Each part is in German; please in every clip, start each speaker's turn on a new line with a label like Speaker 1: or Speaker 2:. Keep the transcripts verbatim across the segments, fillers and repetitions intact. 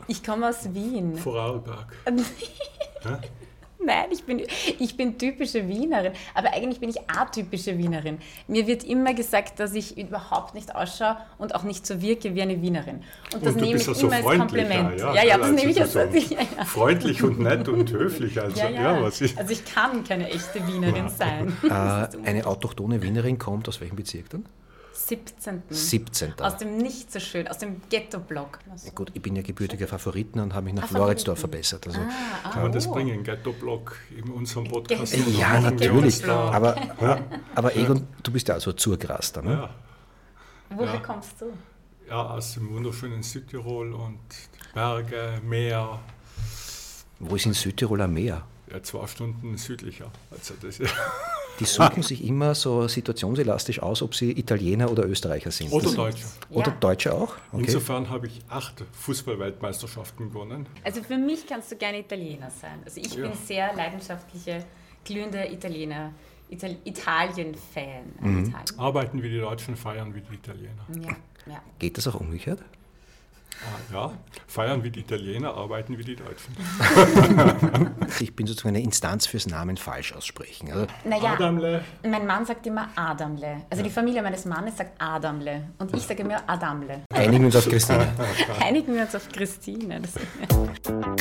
Speaker 1: Ich komme aus Wien.
Speaker 2: Vorarlberg. Ja?
Speaker 1: Nein, ich bin, ich bin typische Wienerin, aber eigentlich bin ich atypische Wienerin. Mir wird immer gesagt, dass ich überhaupt nicht ausschaue und auch nicht so wirke wie eine Wienerin. Und das
Speaker 2: und du
Speaker 1: nehme
Speaker 2: bist
Speaker 1: ich
Speaker 2: ja so
Speaker 1: immer als Kompliment.
Speaker 2: Ja,
Speaker 1: ja, ja, das
Speaker 2: also
Speaker 1: nehme ich als
Speaker 2: so
Speaker 1: ja, ja.
Speaker 2: freundlich und nett und höflich. Also,
Speaker 1: ja, ja.
Speaker 2: Ja, was ist?
Speaker 1: Also ich kann keine echte Wienerin sein.
Speaker 3: Äh, eine autochthone Wienerin kommt aus welchem Bezirk dann?
Speaker 1: siebzehnten
Speaker 3: siebzehnten
Speaker 1: Aus dem nicht so schön, aus dem Ghetto-Block.
Speaker 3: Ja, gut, ich bin ja gebürtiger Favoriten und habe mich nach
Speaker 1: Ah,
Speaker 3: Floridsdorf
Speaker 1: Favoriten.
Speaker 3: verbessert. Also,
Speaker 1: Ah, ah,
Speaker 2: Kann man das
Speaker 1: oh.
Speaker 2: bringen, Ghetto-Block in unserem Podcast?
Speaker 1: Ghetto-
Speaker 3: ja,
Speaker 2: Machen wir
Speaker 3: natürlich.
Speaker 2: uns da-
Speaker 3: Aber, aber Egon, du bist ja also Zurgraster, ne?
Speaker 2: Ja,
Speaker 1: Woher
Speaker 2: Ja.
Speaker 1: kommst du?
Speaker 2: ja, aus dem wunderschönen Südtirol und Berge, Meer,
Speaker 3: Wo ist in Südtirol am Meer?
Speaker 2: ja, zwei Stunden südlicher. Also das,
Speaker 3: Die suchen sich immer so situationselastisch aus, ob sie Italiener oder Österreicher sind.
Speaker 2: oder
Speaker 3: Das-
Speaker 2: Deutsche.
Speaker 3: Oder
Speaker 1: Ja.
Speaker 3: Deutsche auch? Okay.
Speaker 2: Insofern habe ich acht Fußball-Weltmeisterschaften gewonnen.
Speaker 1: Also für mich kannst du gerne Italiener sein. Also ich
Speaker 2: Ja.
Speaker 1: bin sehr leidenschaftliche, glühende Italiener, Ital- Italien-Fan.
Speaker 3: Mhm.
Speaker 1: Italien.
Speaker 2: Arbeiten wie die Deutschen, feiern wie die Italiener.
Speaker 1: Ja, ja.
Speaker 3: Geht das auch umgekehrt?
Speaker 2: Ah, ja, feiern wie die Italiener, arbeiten wie die Deutschen.
Speaker 3: Ich bin sozusagen eine Instanz fürs Namen falsch aussprechen. Also,
Speaker 1: Naja,
Speaker 2: Adamle,
Speaker 1: mein Mann sagt immer Adamle. Also die Familie meines Mannes sagt Adamle. Und ich sage immer Adamle.
Speaker 3: einigen wir uns auf Christine.
Speaker 1: Einigen wir uns auf Christine. Das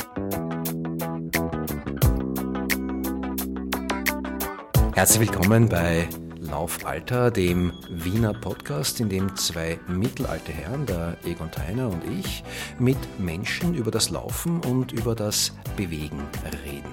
Speaker 3: Herzlich willkommen bei Laufalter, dem Wiener Podcast, in dem zwei mittelalte Herren, der Egon Theiner und ich, mit Menschen über das Laufen und über das Bewegen reden.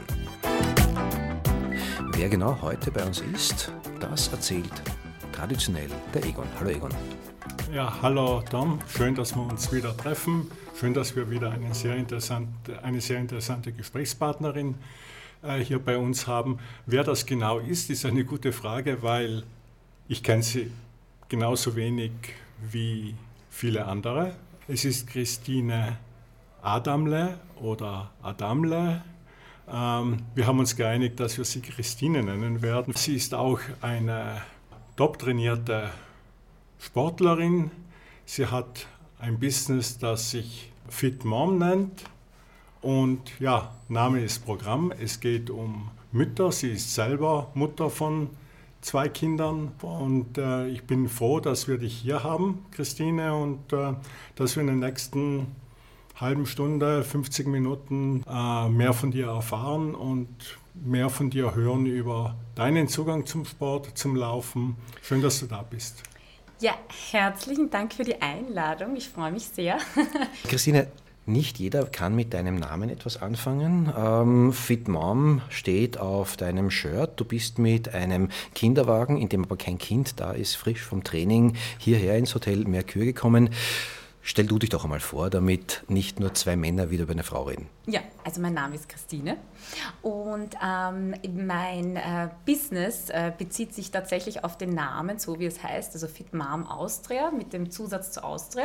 Speaker 3: Wer genau heute bei uns ist, das erzählt traditionell der Egon. Hallo Egon.
Speaker 2: ja, hallo Tom, schön, dass wir uns wieder treffen. Schön, dass wir wieder eine sehr interessante, eine sehr interessante Gesprächspartnerin äh, hier bei uns haben. Wer das genau ist, ist eine gute Frage, weil ich kenne sie genauso wenig wie viele andere. Es ist Christine Adamle oder Adamle. Ähm, wir haben uns geeinigt, dass wir sie Christine nennen werden. Sie ist auch eine top trainierte Sportlerin. Sie hat ein Business, das sich Fit Mom nennt. Und ja, Name ist Programm. Es geht um Mütter. Sie ist selber Mutter von zwei Kindern. Und äh, ich bin froh, dass wir dich hier haben, Christine, und äh, dass wir in den nächsten halben Stunde, fünfzig Minuten äh, mehr von dir erfahren und mehr von dir hören über deinen Zugang zum Sport, zum Laufen. Schön, dass du da bist.
Speaker 1: ja, herzlichen Dank für die Einladung. Ich freue mich sehr.
Speaker 3: Christine, nicht jeder kann mit deinem Namen etwas anfangen. Ähm, Fit Mom steht auf deinem Shirt. Du bist mit einem Kinderwagen, in dem aber kein Kind da ist, frisch vom Training hierher ins Hotel Mercure gekommen. Stell du dich doch einmal vor, damit nicht nur zwei Männer wieder über eine Frau reden.
Speaker 1: Ja, also mein Name ist Christine und ähm, mein äh, Business äh, bezieht sich tatsächlich auf den Namen, so wie es heißt, also Fit Mom Austria mit dem Zusatz zu Austria.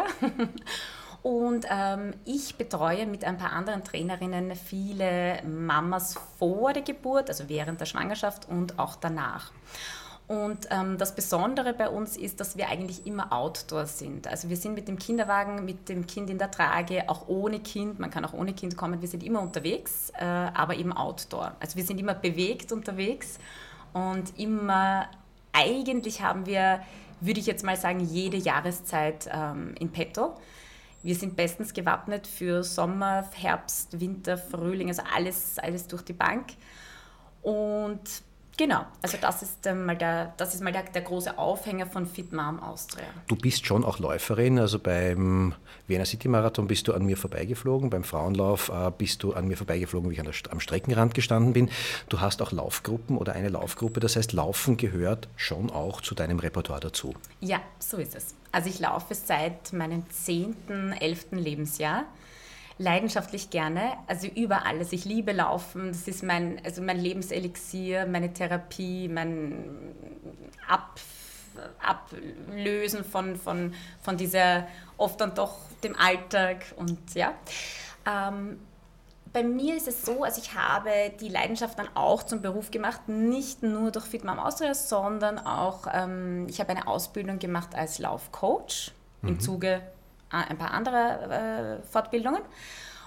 Speaker 1: Und ähm, ich betreue mit ein paar anderen Trainerinnen viele Mamas vor der Geburt, also während der Schwangerschaft und auch danach. Und ähm, das Besondere bei uns ist, dass wir eigentlich immer outdoor sind. Also wir sind mit dem Kinderwagen, mit dem Kind in der Trage, auch ohne Kind, man kann auch ohne Kind kommen, wir sind immer unterwegs, äh, aber eben outdoor. Also wir sind immer bewegt unterwegs und immer, eigentlich haben wir, würde ich jetzt mal sagen, jede Jahreszeit ähm, in petto. Wir sind bestens gewappnet für Sommer, Herbst, Winter, Frühling, also alles, alles durch die Bank. Und genau, also das ist ähm, mal, der, das ist mal der, der große Aufhänger von Fit Mom Austria.
Speaker 3: Du bist schon auch Läuferin, also beim Vienna City Marathon bist du an mir vorbeigeflogen, beim Frauenlauf äh, bist du an mir vorbeigeflogen, wie ich an der, am Streckenrand gestanden bin. Du hast auch Laufgruppen oder eine Laufgruppe, das heißt, Laufen gehört schon auch zu deinem Repertoire dazu.
Speaker 1: Ja, so ist es. Also ich laufe seit meinem zehnten, elften Lebensjahr. Leidenschaftlich gerne, also über alles. Ich liebe Laufen, das ist mein, also mein Lebenselixier, meine Therapie, mein Ab, Ablösen von, von, von dieser oft dann doch dem Alltag und ja. Ähm, bei mir ist es so, also ich habe die Leidenschaft dann auch zum Beruf gemacht, nicht nur durch Fit Mom Austria, sondern auch, ähm, ich habe eine Ausbildung gemacht als Laufcoach mhm. im Zuge ein paar anderer äh, Fortbildungen.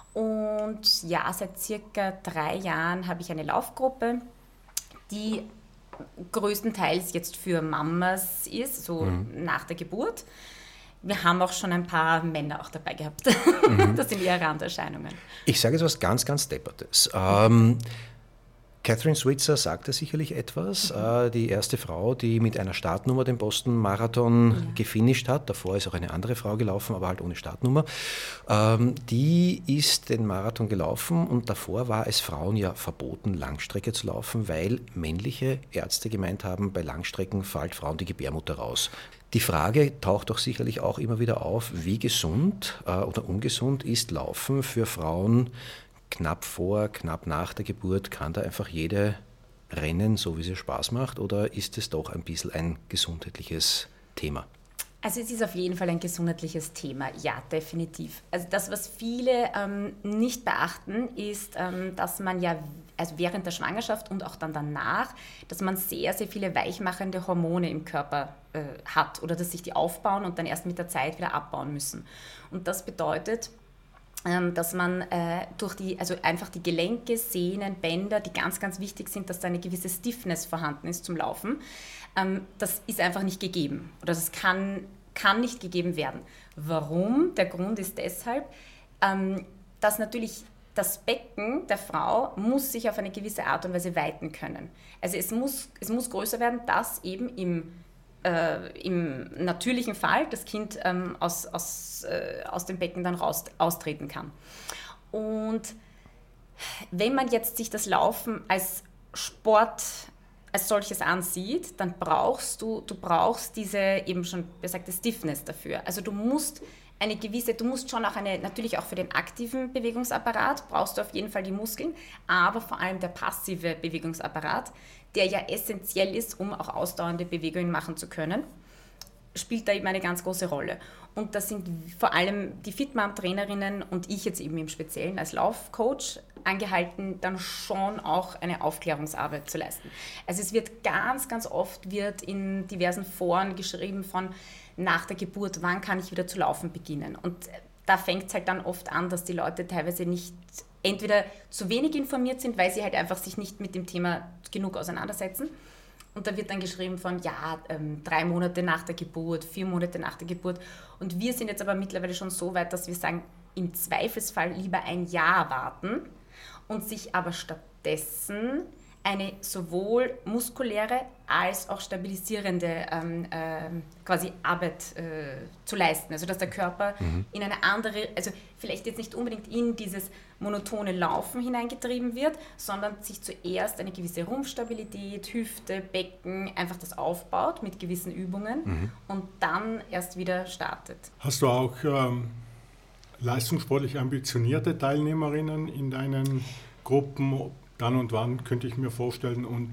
Speaker 1: Und ja, seit circa drei Jahren habe ich eine Laufgruppe, die größtenteils jetzt für Mamas ist, so mhm. nach der Geburt. Wir haben auch schon ein paar Männer auch dabei gehabt. Mhm. Das sind eher Randerscheinungen.
Speaker 3: Ich sage jetzt was ganz, ganz Deppertes. Ähm, Catherine Switzer sagte sicherlich etwas. Mhm. Äh, die erste Frau, die mit einer Startnummer den Boston-Marathon ja. gefinisht hat. Davor ist auch eine andere Frau gelaufen, aber halt ohne Startnummer. Ähm, die ist den Marathon gelaufen und davor war es Frauen ja verboten, Langstrecke zu laufen, weil männliche Ärzte gemeint haben, bei Langstrecken fällt Frauen die Gebärmutter raus. Die Frage taucht doch sicherlich auch immer wieder auf, wie gesund äh, oder ungesund ist Laufen für Frauen knapp vor, knapp nach der Geburt? Kann da einfach jede rennen, so wie sie Spaß macht, oder ist es doch ein bisschen ein gesundheitliches Thema?
Speaker 1: Also es ist auf jeden Fall ein gesundheitliches Thema, ja, definitiv. Also das, was viele ähm, nicht beachten, ist, ähm, dass man ja also während der Schwangerschaft und auch dann danach, dass man sehr, sehr viele weichmachende Hormone im Körper äh, hat oder dass sich die aufbauen und dann erst mit der Zeit wieder abbauen müssen. Und das bedeutet, ähm, dass man äh, durch die, also einfach die Gelenke, Sehnen, Bänder, die ganz, ganz wichtig sind, dass da eine gewisse Stiffness vorhanden ist zum Laufen, ähm, das ist einfach nicht gegeben oder das kann, kann nicht gegeben werden. Warum? Der Grund ist deshalb, ähm, dass natürlich das Becken der Frau muss sich auf eine gewisse Art und Weise weiten können. Also es muss, es muss größer werden, dass eben im, äh, im natürlichen Fall das Kind ähm, aus, aus, äh, aus dem Becken dann raus, austreten kann. Und wenn man jetzt sich das Laufen als Sport als solches ansieht, dann brauchst du, du brauchst diese eben schon besagte Stiffness dafür. Also du musst eine gewisse, du musst schon auch eine, natürlich auch für den aktiven Bewegungsapparat brauchst du auf jeden Fall die Muskeln, aber vor allem der passive Bewegungsapparat, der ja essentiell ist, um auch ausdauernde Bewegungen machen zu können, spielt da eben eine ganz große Rolle. Und das sind vor allem die Fitmam-Trainerinnen und ich jetzt eben im Speziellen als Laufcoach angehalten, dann schon auch eine Aufklärungsarbeit zu leisten. Also es wird ganz, ganz oft wird in diversen Foren geschrieben von nach der Geburt, wann kann ich wieder zu laufen beginnen? Und da fängt es halt dann oft an, dass die Leute teilweise nicht entweder zu wenig informiert sind, weil sie halt einfach sich nicht mit dem Thema genug auseinandersetzen. Und da wird dann geschrieben von, ja, ähm, drei Monate nach der Geburt, vier Monate nach der Geburt. Und wir sind jetzt aber mittlerweile schon so weit, dass wir sagen, im Zweifelsfall lieber ein Jahr warten und sich aber stattdessen eine sowohl muskuläre als auch stabilisierende ähm, äh, quasi Arbeit äh, zu leisten. Also dass der Körper mhm. in eine andere, also vielleicht jetzt nicht unbedingt in dieses monotone Laufen hineingetrieben wird, sondern sich zuerst eine gewisse Rumpfstabilität, Hüfte, Becken, einfach das aufbaut mit gewissen Übungen mhm. und dann erst wieder startet.
Speaker 2: Hast du auch ähm, leistungssportlich ambitionierte Teilnehmerinnen in deinen Gruppen? Dann und wann könnte ich mir vorstellen und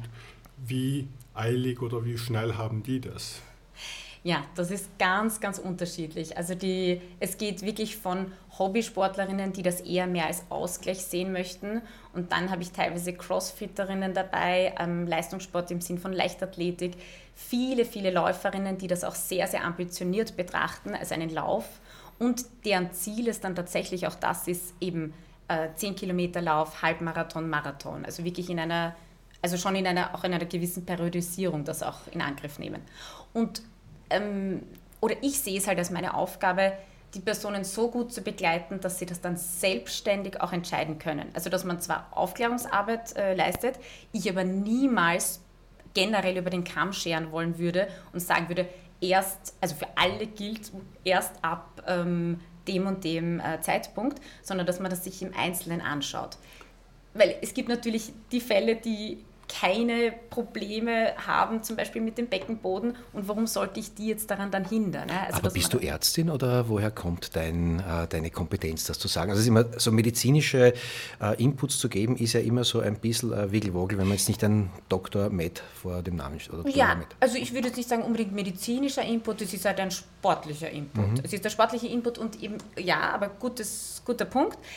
Speaker 2: wie eilig oder wie schnell haben die das?
Speaker 1: Ja, das ist ganz, ganz unterschiedlich. Also die, es geht wirklich von Hobbysportlerinnen, die das eher mehr als Ausgleich sehen möchten. Und dann habe ich teilweise Crossfitterinnen dabei, ähm, Leistungssport im Sinn von Leichtathletik. Viele, viele Läuferinnen, die das auch sehr, sehr ambitioniert betrachten als einen Lauf. Und deren Ziel ist dann tatsächlich auch das ist eben zehn Kilometer Lauf, Halbmarathon, Marathon. Also wirklich in einer, also schon in einer, auch in einer gewissen Periodisierung das auch in Angriff nehmen. Und, ähm, oder ich sehe es halt als meine Aufgabe, die Personen so gut zu begleiten, dass sie das dann selbstständig auch entscheiden können. Also dass man zwar Aufklärungsarbeit äh, leistet, ich aber niemals generell über den Kamm scheren wollen würde und sagen würde, erst, also für alle gilt erst ab ähm, dem und dem äh, Zeitpunkt, sondern dass man das sich im Einzelnen anschaut. Weil es gibt natürlich die Fälle, die keine Probleme haben, zum Beispiel mit dem Beckenboden. Und warum sollte ich die jetzt daran dann hindern? Ne? Also,
Speaker 3: aber bist du Ärztin oder woher kommt dein, äh, deine Kompetenz, das zu sagen? Also es ist immer so medizinische äh, Inputs zu geben, ist ja immer so ein bisschen äh, Wiggelwoggel, wenn man jetzt nicht einen Doktor Med vor dem Namen steht. Oder
Speaker 1: ja, also ich würde jetzt nicht sagen unbedingt medizinischer Input, es ist halt ein sportlicher Input. Mhm. Es ist der sportliche Input und eben, ja, aber gutes, guter Punkt.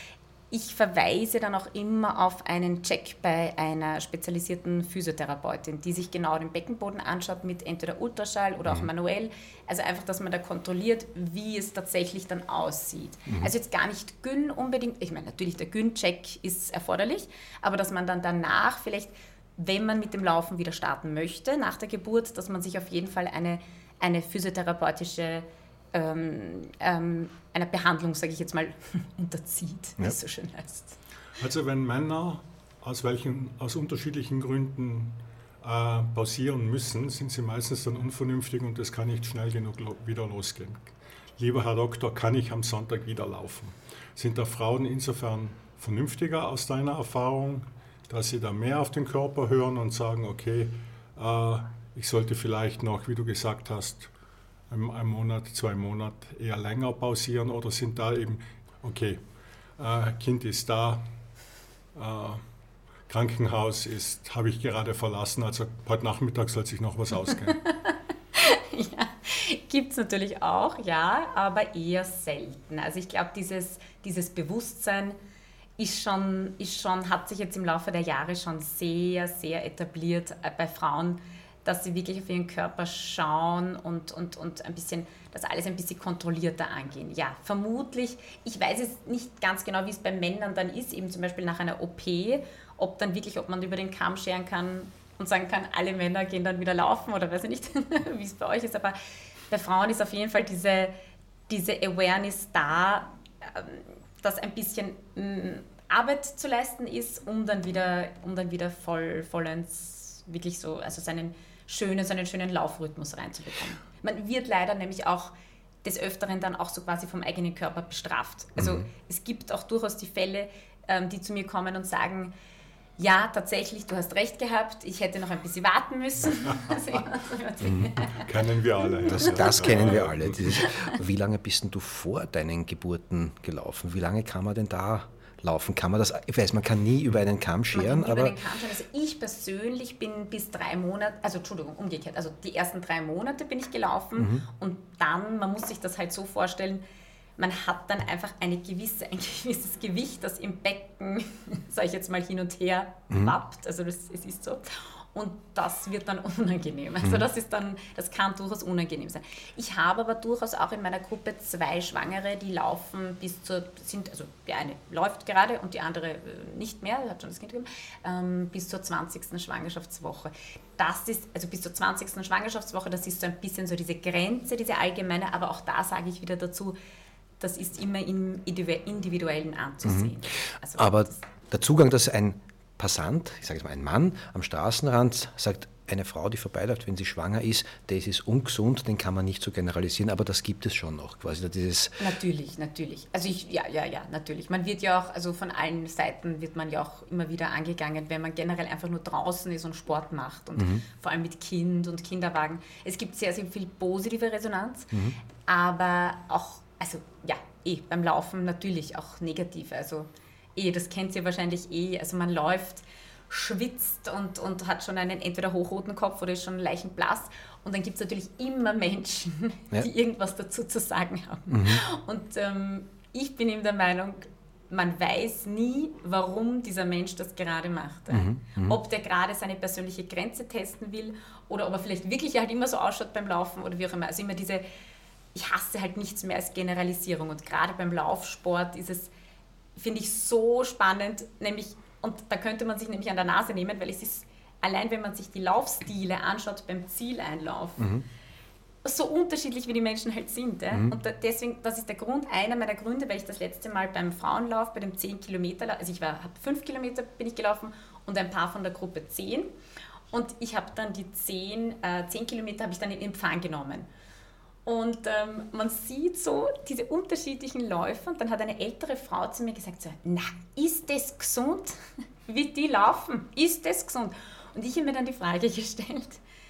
Speaker 1: Ich verweise dann auch immer auf einen Check bei einer spezialisierten Physiotherapeutin, die sich genau den Beckenboden anschaut mit entweder Ultraschall oder auch manuell. Also einfach, dass man da kontrolliert, wie es tatsächlich dann aussieht. Mhm. Also jetzt gar nicht Gyn unbedingt, ich meine natürlich der Gyn-Check ist erforderlich, aber dass man dann danach vielleicht, wenn man mit dem Laufen wieder starten möchte, nach der Geburt, dass man sich auf jeden Fall eine, eine physiotherapeutische Ähm, ähm, einer Behandlung, sage ich jetzt mal, unterzieht, wie ja. es so schön heißt.
Speaker 2: Also wenn Männer aus, welchen, aus unterschiedlichen Gründen äh, pausieren müssen, sind sie meistens dann unvernünftig und es kann nicht schnell genug lo- wieder losgehen. Lieber Herr Doktor, kann ich am Sonntag wieder laufen? Sind da Frauen insofern vernünftiger aus deiner Erfahrung, dass sie da mehr auf den Körper hören und sagen, okay, äh, ich sollte vielleicht noch, wie du gesagt hast, einen Monat, zwei Monate eher länger pausieren, oder sind da eben, okay, äh, Kind ist da, äh, Krankenhaus ist, habe ich gerade verlassen, also heute Nachmittag soll sich noch was ausgehen.
Speaker 1: Ja, gibt es natürlich auch, ja, aber eher selten. Also ich glaube, dieses, dieses Bewusstsein ist schon, ist schon, hat sich jetzt im Laufe der Jahre schon sehr, sehr etabliert bei Frauen, dass sie wirklich auf ihren Körper schauen und, und, und ein bisschen, das alles ein bisschen kontrollierter angehen. Ja, vermutlich, ich weiß es nicht ganz genau, wie es bei Männern dann ist, eben zum Beispiel nach einer O P, ob dann wirklich, ob man über den Kamm scheren kann und sagen kann, alle Männer gehen dann wieder laufen oder weiß ich nicht, wie es bei euch ist, aber bei Frauen ist auf jeden Fall diese, diese Awareness da, dass ein bisschen mh, Arbeit zu leisten ist, um dann wieder, um dann wieder voll, vollends wirklich so, also seinen schönen, so einen schönen Laufrhythmus reinzubekommen. Man wird leider nämlich auch des Öfteren dann auch so quasi vom eigenen Körper bestraft. Also mhm. es gibt auch durchaus die Fälle, ähm, die zu mir kommen und sagen, ja, tatsächlich, du hast recht gehabt, ich hätte noch ein bisschen warten müssen. Also,
Speaker 2: mhm. Kennen wir alle.
Speaker 3: Das, das kennen wir alle. Dieses, wie lange bist denn du vor deinen Geburten gelaufen? Wie lange kann man denn da laufen? Kann man das, ich weiß, man kann nie über einen Kamm scheren,
Speaker 1: man kann nie
Speaker 3: aber...
Speaker 1: Über den Kamm scheren. Also ich persönlich bin bis drei Monate, also Entschuldigung, umgekehrt, also die ersten drei Monate bin ich gelaufen mhm. und dann, man muss sich das halt so vorstellen, man hat dann einfach eine gewisse, ein gewisses Gewicht, das im Becken, sage ich jetzt mal, hin und her mhm. wappt, also das, es ist so. Und das wird dann unangenehm. Also das ist dann, das kann durchaus unangenehm sein. Ich habe aber durchaus auch in meiner Gruppe zwei Schwangere, die laufen bis zur, sind, also die eine läuft gerade und die andere nicht mehr, hat schon das Kind gegeben, ähm, bis zur zwanzigsten Schwangerschaftswoche. Das ist, also bis zur zwanzigsten Schwangerschaftswoche, das ist so ein bisschen so diese Grenze, diese allgemeine, aber auch da sage ich wieder dazu, das ist immer im Individuellen anzusehen. Mhm. Also
Speaker 3: aber der Zugang, dass ein Passant, ich sage jetzt mal ein Mann am Straßenrand sagt, eine Frau, die vorbeiläuft, wenn sie schwanger ist, das ist ungesund, den kann man nicht so generalisieren, aber das gibt es schon noch, quasi dieses...
Speaker 1: Natürlich, natürlich. Also ich, ja, ja, ja, natürlich. Man wird ja auch, also von allen Seiten wird man ja auch immer wieder angegangen, wenn man generell einfach nur draußen ist und Sport macht und mhm. vor allem mit Kind und Kinderwagen. Es gibt sehr, sehr viel positive Resonanz, mhm. aber auch, also ja, eh, beim Laufen natürlich auch negative, also eh, das kennt ihr wahrscheinlich eh, also man läuft, schwitzt und, und hat schon einen entweder hochroten Kopf oder ist schon leichenblass und dann gibt es natürlich immer Menschen, ja. die irgendwas dazu zu sagen haben. Mhm. Und ähm, ich bin eben der Meinung, man weiß nie, warum dieser Mensch das gerade macht. Mhm. Mhm. Ob der gerade seine persönliche Grenze testen will oder ob er vielleicht wirklich halt immer so ausschaut beim Laufen oder wie auch immer. Also immer diese, ich hasse halt nichts mehr als Generalisierung und gerade beim Laufsport ist es, finde ich, so spannend, nämlich, und da könnte man sich nämlich an der Nase nehmen, weil es ist, allein wenn man sich die Laufstile anschaut beim Zieleinlauf, mhm. so unterschiedlich wie die Menschen halt sind. Ja? Mhm. Und da, deswegen, das ist der Grund, einer meiner Gründe, weil ich das letzte Mal beim Frauenlauf, bei dem zehn Kilometer, also ich war, habe fünf Kilometer bin ich gelaufen und ein paar von der Gruppe zehn und ich habe dann die zehn, äh, zehn Kilometer habe ich dann in Empfang genommen. Und ähm, man sieht so diese unterschiedlichen Läufe und dann hat eine ältere Frau zu mir gesagt, so, na, ist das gesund, wie die laufen? Ist das gesund? Und ich habe mir dann die Frage gestellt,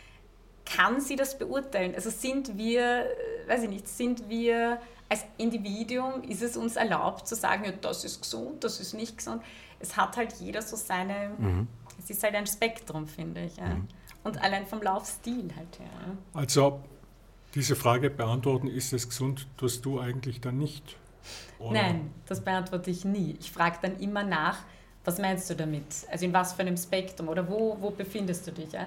Speaker 1: kann sie das beurteilen? Also sind wir, weiß ich nicht, sind wir als Individuum, ist es uns erlaubt zu sagen, ja, das ist gesund, das ist nicht gesund? Es hat halt jeder so seine, mhm. es ist halt ein Spektrum, finde ich. Ja. Mhm. Und allein vom Laufstil halt, ja.
Speaker 2: Also diese Frage beantworten, ist es gesund, tust du eigentlich dann nicht? Oder?
Speaker 1: Nein, das beantworte ich nie. Ich frage dann immer nach, was meinst du damit? Also in was für einem Spektrum oder wo, wo befindest du dich? Ja,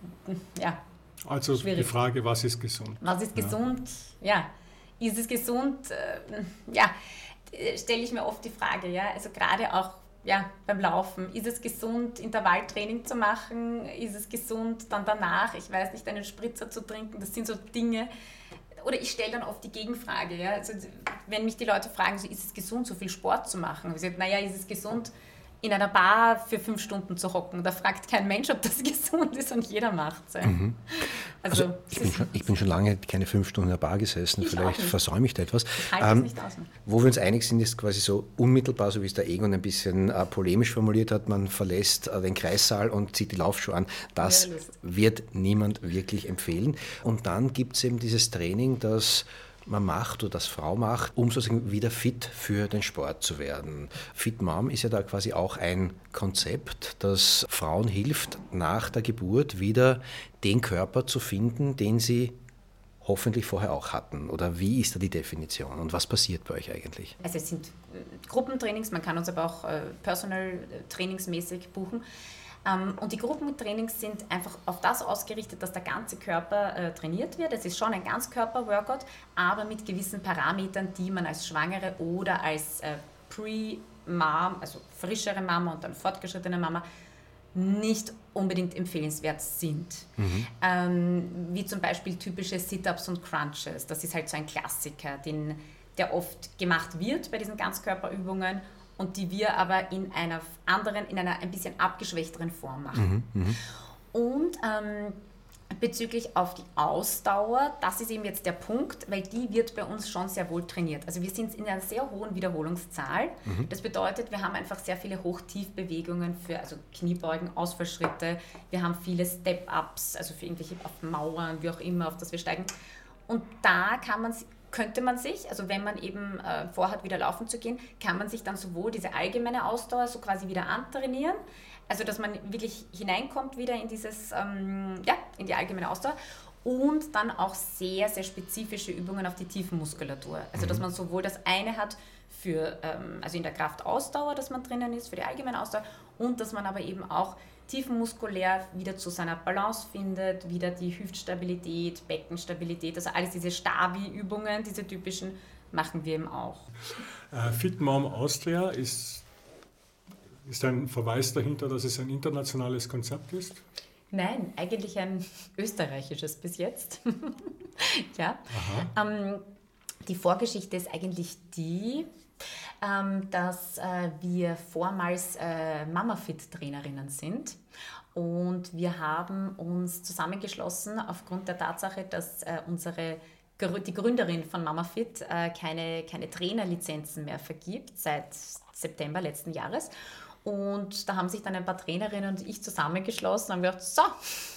Speaker 1: ja.
Speaker 2: Also
Speaker 1: Schwierig.
Speaker 2: die Frage, was ist gesund?
Speaker 1: Was ist gesund? Ja, ja. Ist es gesund? Äh, ja, stelle ich mir oft die Frage, ja, also gerade auch ja, beim Laufen, ist es gesund, Intervalltraining zu machen? Ist es gesund, dann danach, ich weiß nicht, einen Spritzer zu trinken? Das sind so Dinge. Oder ich stelle dann oft die Gegenfrage, ja, also wenn mich die Leute fragen, so, ist es gesund, so viel Sport zu machen? Ich sage, naja, ist es gesund, in einer Bar für fünf Stunden zu hocken? Da fragt kein Mensch, ob das gesund ist und jeder macht es.
Speaker 3: Mhm. Also, also ich, bin schon, ich bin schon lange keine fünf Stunden in der Bar gesessen, vielleicht versäume ich da etwas.
Speaker 1: Ich halte ähm, es nicht aus.
Speaker 3: Wo wir uns einig sind, ist quasi so unmittelbar, so wie es der Egon ein bisschen äh, polemisch formuliert hat, man verlässt äh, den Kreissaal und zieht die Laufschuhe an. Das ja, wird niemand wirklich empfehlen. Und dann gibt es eben dieses Training, das man macht oder das Frau macht, um sozusagen wieder fit für den Sport zu werden. Fit Mom ist ja da quasi auch ein Konzept, das Frauen hilft, nach der Geburt wieder den Körper zu finden, den sie hoffentlich vorher auch hatten. Oder wie ist da die Definition und was passiert bei euch eigentlich?
Speaker 1: Also es sind Gruppentrainings, man kann uns aber auch äh, personal trainingsmäßig buchen. Und die Gruppentrainings sind einfach auf das ausgerichtet, dass der ganze Körper äh, trainiert wird. Es ist schon ein Ganzkörper-Workout, aber mit gewissen Parametern, die man als Schwangere oder als äh, Pre-Mom, also frischere Mama und dann fortgeschrittene Mama, nicht unbedingt empfehlenswert sind. Mhm. Ähm, wie zum Beispiel typische Sit-Ups und Crunches. Das ist halt so ein Klassiker, den, der oft gemacht wird bei diesen Ganzkörperübungen und die wir aber in einer anderen, in einer ein bisschen abgeschwächteren Form machen. Mhm, mh. Und ähm, bezüglich auf die Ausdauer, das ist eben jetzt der Punkt, weil die wird bei uns schon sehr wohl trainiert. Also wir sind in einer sehr hohen Wiederholungszahl. Mhm. Das bedeutet, wir haben einfach sehr viele Hoch-Tief-Bewegungen für also Kniebeugen, Ausfallschritte. Wir haben viele Step-Ups, also für irgendwelche auf Mauern, wie auch immer, auf das wir steigen. Und da kann man könnte man sich, also wenn man eben äh, vorhat, wieder laufen zu gehen, kann man sich dann sowohl diese allgemeine Ausdauer so quasi wieder antrainieren, also dass man wirklich hineinkommt wieder in dieses, ähm, ja, in die allgemeine Ausdauer und dann auch sehr, sehr spezifische Übungen auf die Tiefenmuskulatur. Also dass man sowohl das eine hat für, ähm, also in der Kraftausdauer, dass man drinnen ist, für die allgemeine Ausdauer und dass man aber eben auch tiefenmuskulär wieder zu seiner Balance findet, wieder die Hüftstabilität, Beckenstabilität, also alles diese Stabi-Übungen, diese typischen, machen wir eben auch.
Speaker 2: Äh, Fit Mom Austria ist, ist ein Verweis dahinter, dass es ein internationales Konzept ist?
Speaker 1: Nein, eigentlich ein österreichisches bis jetzt. Ja. Ähm, die Vorgeschichte ist eigentlich die, Ähm, dass äh, wir vormals äh, Mamafit-Trainerinnen sind und wir haben uns zusammengeschlossen aufgrund der Tatsache, dass äh, unsere, die Gründerin von Mamafit äh, keine, keine Trainerlizenzen mehr vergibt seit September letzten Jahres und da haben sich dann ein paar Trainerinnen und ich zusammengeschlossen und haben gedacht, so,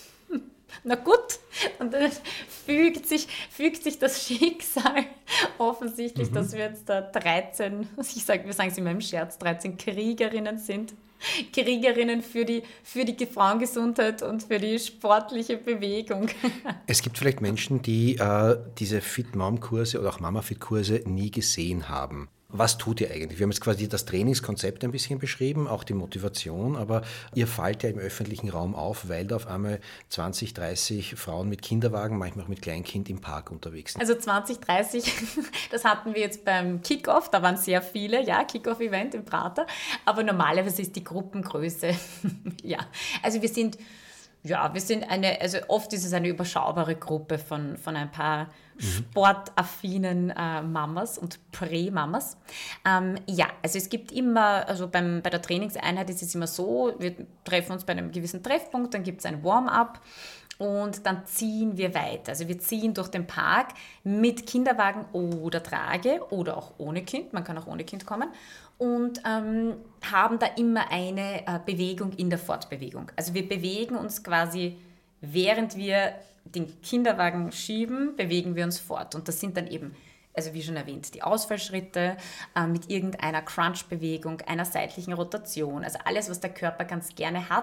Speaker 1: na gut, und dann fügt sich, fügt sich das Schicksal offensichtlich, mhm. dass wir jetzt da dreizehn, ich sag, wir sagen es immer im Scherz, dreizehn Kriegerinnen sind. Kriegerinnen für die, für die Frauengesundheit und für die sportliche Bewegung.
Speaker 3: Es gibt vielleicht Menschen, die äh, diese Fit-Mom-Kurse oder auch Mama-Fit-Kurse nie gesehen haben. Was tut ihr eigentlich? Wir haben jetzt quasi das Trainingskonzept ein bisschen beschrieben, auch die Motivation, aber ihr fallt ja im öffentlichen Raum auf, weil da auf einmal zwanzig, dreißig Frauen mit Kinderwagen, manchmal auch mit Kleinkind im Park unterwegs sind.
Speaker 1: Also zwanzig, dreißig, das hatten wir jetzt beim Kick-Off, da waren sehr viele, ja, Kick-Off-Event im Prater, aber normalerweise ist die Gruppengröße, ja, also wir sind... Ja, wir sind eine, also oft ist es eine überschaubare Gruppe von, von ein paar mhm. sportaffinen äh, Mamas und Prä-Mamas. Ähm, ja, also es gibt immer, also beim, bei der Trainingseinheit ist es immer so, wir treffen uns bei einem gewissen Treffpunkt, dann gibt es ein Warm-up und dann ziehen wir weiter. Also wir ziehen durch den Park mit Kinderwagen oder Trage oder auch ohne Kind, man kann auch ohne Kind kommen. Und ähm, haben da immer eine äh, Bewegung in der Fortbewegung. Also wir bewegen uns quasi, während wir den Kinderwagen schieben, bewegen wir uns fort. Und das sind dann eben, also wie schon erwähnt, die Ausfallschritte äh, mit irgendeiner Crunch-Bewegung, einer seitlichen Rotation. Also alles, was der Körper ganz gerne hat,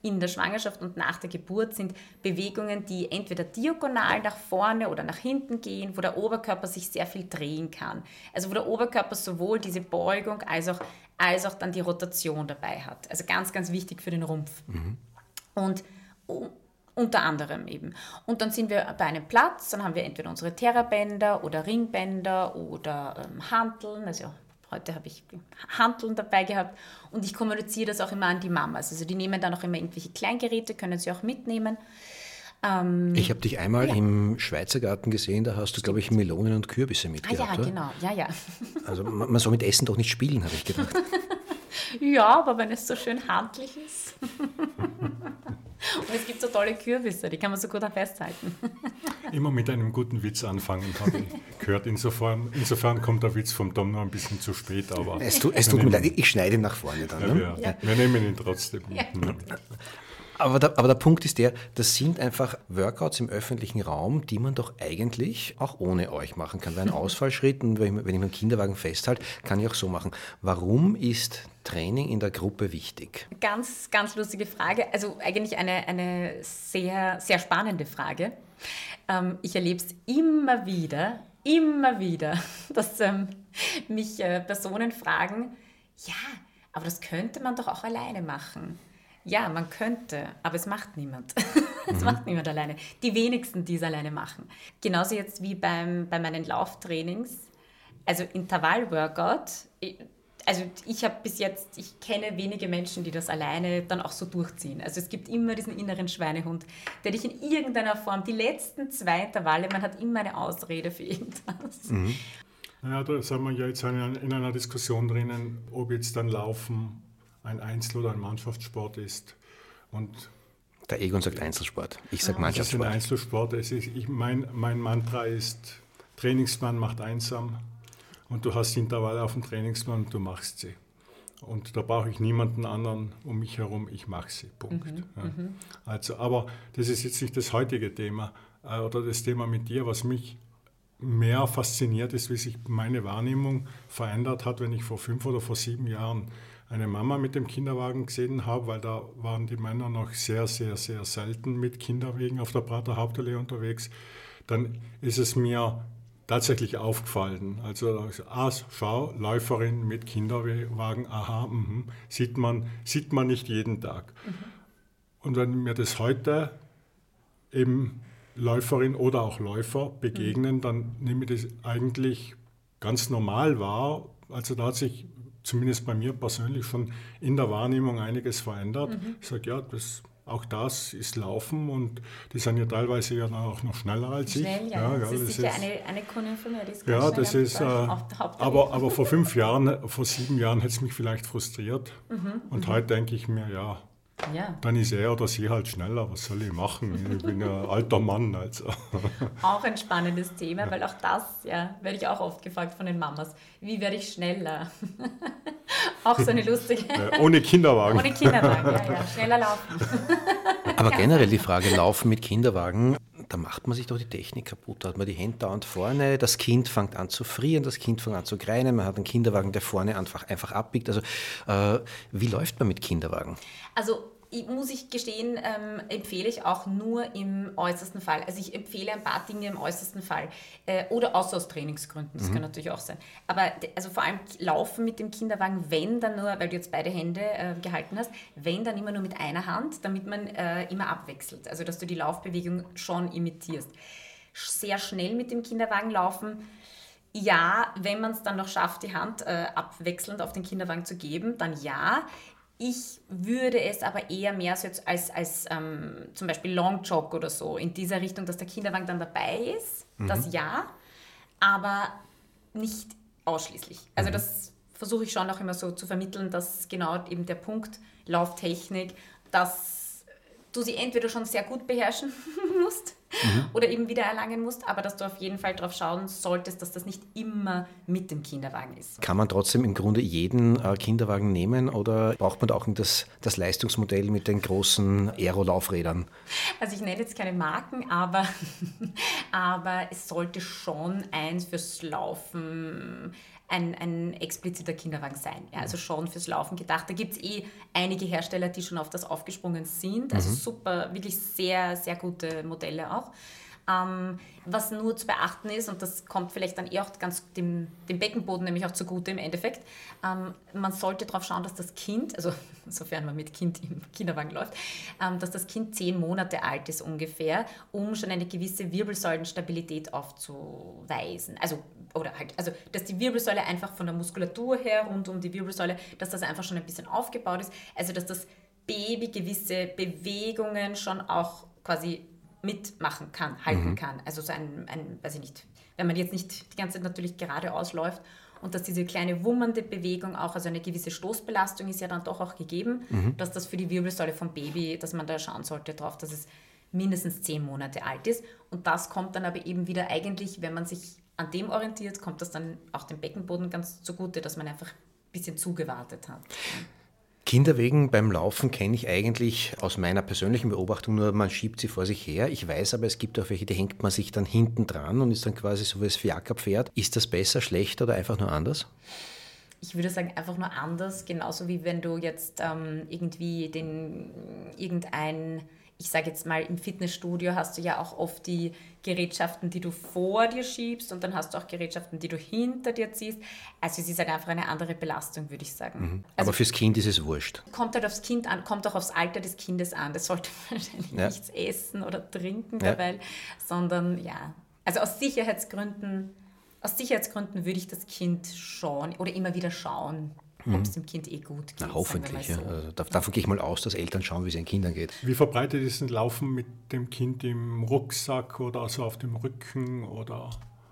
Speaker 1: in der Schwangerschaft und nach der Geburt sind Bewegungen, die entweder diagonal nach vorne oder nach hinten gehen, wo der Oberkörper sich sehr viel drehen kann. Also wo der Oberkörper sowohl diese Beugung als auch, als auch dann die Rotation dabei hat. Also ganz, ganz wichtig für den Rumpf. Mhm. Und um, unter anderem eben. Und dann sind wir bei einem Platz, dann haben wir entweder unsere Therabänder oder Ringbänder oder ähm, Hanteln, also heute habe ich Hanteln dabei gehabt und ich kommuniziere das auch immer an die Mamas. Also die nehmen dann auch immer irgendwelche Kleingeräte, können sie auch mitnehmen. Ähm,
Speaker 3: ich habe dich einmal
Speaker 1: ja.
Speaker 3: im Schweizer Garten gesehen, da hast du, glaube ich, Melonen und Kürbisse mitgehabt.
Speaker 1: Ah ja,
Speaker 3: oder?
Speaker 1: genau, ja, ja.
Speaker 3: Also man, man soll mit Essen doch nicht spielen, habe ich gedacht.
Speaker 1: Ja, aber wenn es so schön handlich ist. Und es gibt so tolle Kürbisse, die kann man so gut auch festhalten.
Speaker 2: Immer mit einem guten Witz anfangen, habe ich gehört. Insofern, insofern kommt der Witz vom Tom noch ein bisschen zu spät. Aber
Speaker 3: es tut, es tut mir leid, ich schneide ihn nach vorne dann.
Speaker 2: Ja,
Speaker 3: Ne?
Speaker 2: wir,
Speaker 1: Ja.
Speaker 2: wir nehmen ihn trotzdem.
Speaker 1: Ja.
Speaker 3: Aber der, aber der Punkt ist der, das sind einfach Workouts im öffentlichen Raum, die man doch eigentlich auch ohne euch machen kann. Weil ein Ausfallschritt, und wenn ich, wenn ich meinen Kinderwagen festhalte, kann ich auch so machen. Warum ist Training in der Gruppe wichtig?
Speaker 1: Ganz, ganz lustige Frage. Also eigentlich eine, eine sehr, sehr spannende Frage. Ähm, ich erlebe es immer wieder, immer wieder, dass ähm, mich äh, Personen fragen, ja, aber das könnte man doch auch alleine machen. Ja, man könnte, aber es macht niemand. Es mhm. macht niemand alleine. Die wenigsten, die es alleine machen. Genauso jetzt wie beim, bei meinen Lauftrainings. Also Intervall-Workout. Also ich habe bis jetzt, ich kenne wenige Menschen, die das alleine dann auch so durchziehen. Also es gibt immer diesen inneren Schweinehund, der dich in irgendeiner Form, die letzten zwei Intervalle, man hat immer eine Ausrede für irgendwas.
Speaker 2: Mhm. Naja, da sind wir ja jetzt in einer Diskussion drinnen, ob jetzt dann Laufen ein Einzel- oder ein Mannschaftssport ist. Und
Speaker 3: der Egon sagt Einzelsport, ich sage
Speaker 2: ja,
Speaker 3: Mannschaftssport.
Speaker 2: Das ist ein Einzelsport. Es ist, ich, mein, mein Mantra ist, Trainingsplan macht einsam und du hast Intervalle auf dem Trainingsplan und du machst sie. Und da brauche ich niemanden anderen um mich herum, ich mache sie, Punkt.
Speaker 1: Mhm,
Speaker 2: ja.
Speaker 1: mhm.
Speaker 2: Also, aber das ist jetzt nicht das heutige Thema äh, oder das Thema mit dir, was mich mehr fasziniert ist, wie sich meine Wahrnehmung verändert hat, wenn ich vor fünf oder vor sieben Jahren eine Mama mit dem Kinderwagen gesehen habe, weil da waren die Männer noch sehr, sehr, sehr selten mit Kinderwegen auf der Prater Hauptallee unterwegs, dann ist es mir tatsächlich aufgefallen. Also, ah, schau, Läuferin mit Kinderwagen, aha, mh, sieht man, sieht man nicht jeden Tag. Mhm. Und wenn mir das heute eben Läuferin oder auch Läufer begegnen, mhm. dann nehme ich das eigentlich ganz normal wahr. Also da hat sich zumindest bei mir persönlich schon in der Wahrnehmung einiges verändert. Mhm. Ich sage, ja, das, auch das ist Laufen und die sind ja teilweise ja auch noch schneller als
Speaker 1: Schnell,
Speaker 2: ich.
Speaker 1: Ja,
Speaker 2: ja,
Speaker 1: das
Speaker 2: ja,
Speaker 1: ist
Speaker 2: das
Speaker 1: sicher
Speaker 2: ist,
Speaker 1: eine, eine Kundin von mir, die ist
Speaker 2: ja,
Speaker 1: ganz
Speaker 2: das
Speaker 1: schnell
Speaker 2: ist, äh,
Speaker 1: auf der Hauptallee.
Speaker 2: aber, aber vor fünf Jahren, vor sieben Jahren hätte es mich vielleicht frustriert. Mhm, und
Speaker 1: mhm.
Speaker 2: heute denke ich mir, ja,
Speaker 1: Ja.
Speaker 2: dann ist er oder sie halt schneller, was soll ich machen? Ich bin ein alter Mann. Also.
Speaker 1: Auch ein spannendes Thema, weil auch das, ja, werde ich auch oft gefragt von den Mamas. Wie werde ich schneller? Auch so eine lustige...
Speaker 2: Äh, ohne Kinderwagen.
Speaker 1: Ohne Kinderwagen, ja, ja, schneller laufen.
Speaker 3: Aber generell die Frage, Laufen mit Kinderwagen, da macht man sich doch die Technik kaputt. Da hat man die Hände dauernd vorne, das Kind fängt an zu frieren, das Kind fängt an zu greinen, man hat einen Kinderwagen, der vorne einfach, einfach abbiegt. Also äh, wie läuft man mit Kinderwagen?
Speaker 1: Also ich, muss ich gestehen, ähm, empfehle ich auch nur im äußersten Fall. Also ich empfehle ein paar Dinge im äußersten Fall. Äh, oder außer aus Trainingsgründen, das mhm. kann natürlich auch sein. Aber also vor allem Laufen mit dem Kinderwagen, wenn dann nur, weil du jetzt beide Hände äh, gehalten hast, wenn dann immer nur mit einer Hand, damit man äh, immer abwechselt. Also dass du die Laufbewegung schon imitierst. Sehr schnell mit dem Kinderwagen laufen. Ja, wenn man es dann noch schafft, die Hand äh, abwechselnd auf den Kinderwagen zu geben, dann ja. Ich würde es aber eher mehr so jetzt als, als ähm, zum Beispiel Long Jog oder so, in dieser Richtung, dass der Kinderwagen dann dabei ist, mhm. das ja, aber nicht ausschließlich. Also mhm. das versuche ich schon auch immer so zu vermitteln, dass genau eben der Punkt Lauftechnik, dass du sie entweder schon sehr gut beherrschen musst mhm. oder eben wieder erlangen musst, aber dass du auf jeden Fall darauf schauen solltest, dass das nicht immer mit dem Kinderwagen ist.
Speaker 3: Kann man trotzdem im Grunde jeden äh, Kinderwagen nehmen oder braucht man da auch das, das Leistungsmodell mit den großen Aero-Laufrädern?
Speaker 1: Also ich nenne jetzt keine Marken, aber, aber es sollte schon eins fürs Laufen ein, ein expliziter Kinderwagen sein. Ja, also schon fürs Laufen gedacht. Da gibt es eh einige Hersteller, die schon auf das aufgesprungen sind. Also mhm. super, wirklich sehr, sehr gute Modelle auch. Ähm, was nur zu beachten ist, und das kommt vielleicht dann eher auch ganz dem, dem Beckenboden nämlich auch zugute im Endeffekt, ähm, man sollte darauf schauen, dass das Kind, also sofern man mit Kind im Kinderwagen läuft, ähm, dass das Kind zehn Monate alt ist ungefähr, um schon eine gewisse Wirbelsäulenstabilität aufzuweisen. Also, oder halt, also dass die Wirbelsäule einfach von der Muskulatur her rund um die Wirbelsäule, dass das einfach schon ein bisschen aufgebaut ist, also dass das Baby gewisse Bewegungen schon auch quasi mitmachen kann, halten mhm. kann. Also so ein, ein, weiß ich nicht, wenn man jetzt nicht die ganze Zeit natürlich geradeaus läuft und dass diese kleine wummernde Bewegung auch, also eine gewisse Stoßbelastung ist ja dann doch auch gegeben, mhm. dass das für die Wirbelsäule vom Baby, dass man da schauen sollte drauf, dass es mindestens zehn Monate alt ist. Und das kommt dann aber eben wieder eigentlich, wenn man sich an dem orientiert, kommt das dann auch dem Beckenboden ganz zugute, dass man einfach ein bisschen zugewartet hat.
Speaker 3: Kinderwegen beim Laufen kenne ich eigentlich aus meiner persönlichen Beobachtung nur, man schiebt sie vor sich her. Ich weiß aber, es gibt auch welche, die hängt man sich dann hinten dran und ist dann quasi so wie das Fiakerpferd. Ist das besser, schlechter oder einfach nur anders?
Speaker 1: Ich würde sagen, einfach nur anders, genauso wie wenn du jetzt ähm, irgendwie den irgendein, ich sage jetzt mal, im Fitnessstudio hast du ja auch oft die Gerätschaften, die du vor dir schiebst und dann hast du auch Gerätschaften, die du hinter dir ziehst. Also es ist halt einfach eine andere Belastung, würde ich sagen.
Speaker 3: Mhm.
Speaker 1: Also
Speaker 3: aber fürs Kind ist es wurscht.
Speaker 1: Kommt halt aufs Kind an, kommt auch aufs Alter des Kindes an. Das sollte wahrscheinlich ja. nichts essen oder trinken
Speaker 3: ja.
Speaker 1: dabei, sondern ja, also aus Sicherheitsgründen, aus Sicherheitsgründen würde ich das Kind schauen oder immer wieder schauen, ob es dem Kind eh gut geht.
Speaker 3: Na, hoffentlich. So. Ja. Also, davon gehe ich mal aus, dass Eltern schauen, wie es ihren Kindern geht.
Speaker 2: Wie verbreitet ist ein Laufen mit dem Kind im Rucksack oder so auf dem Rücken? Oder?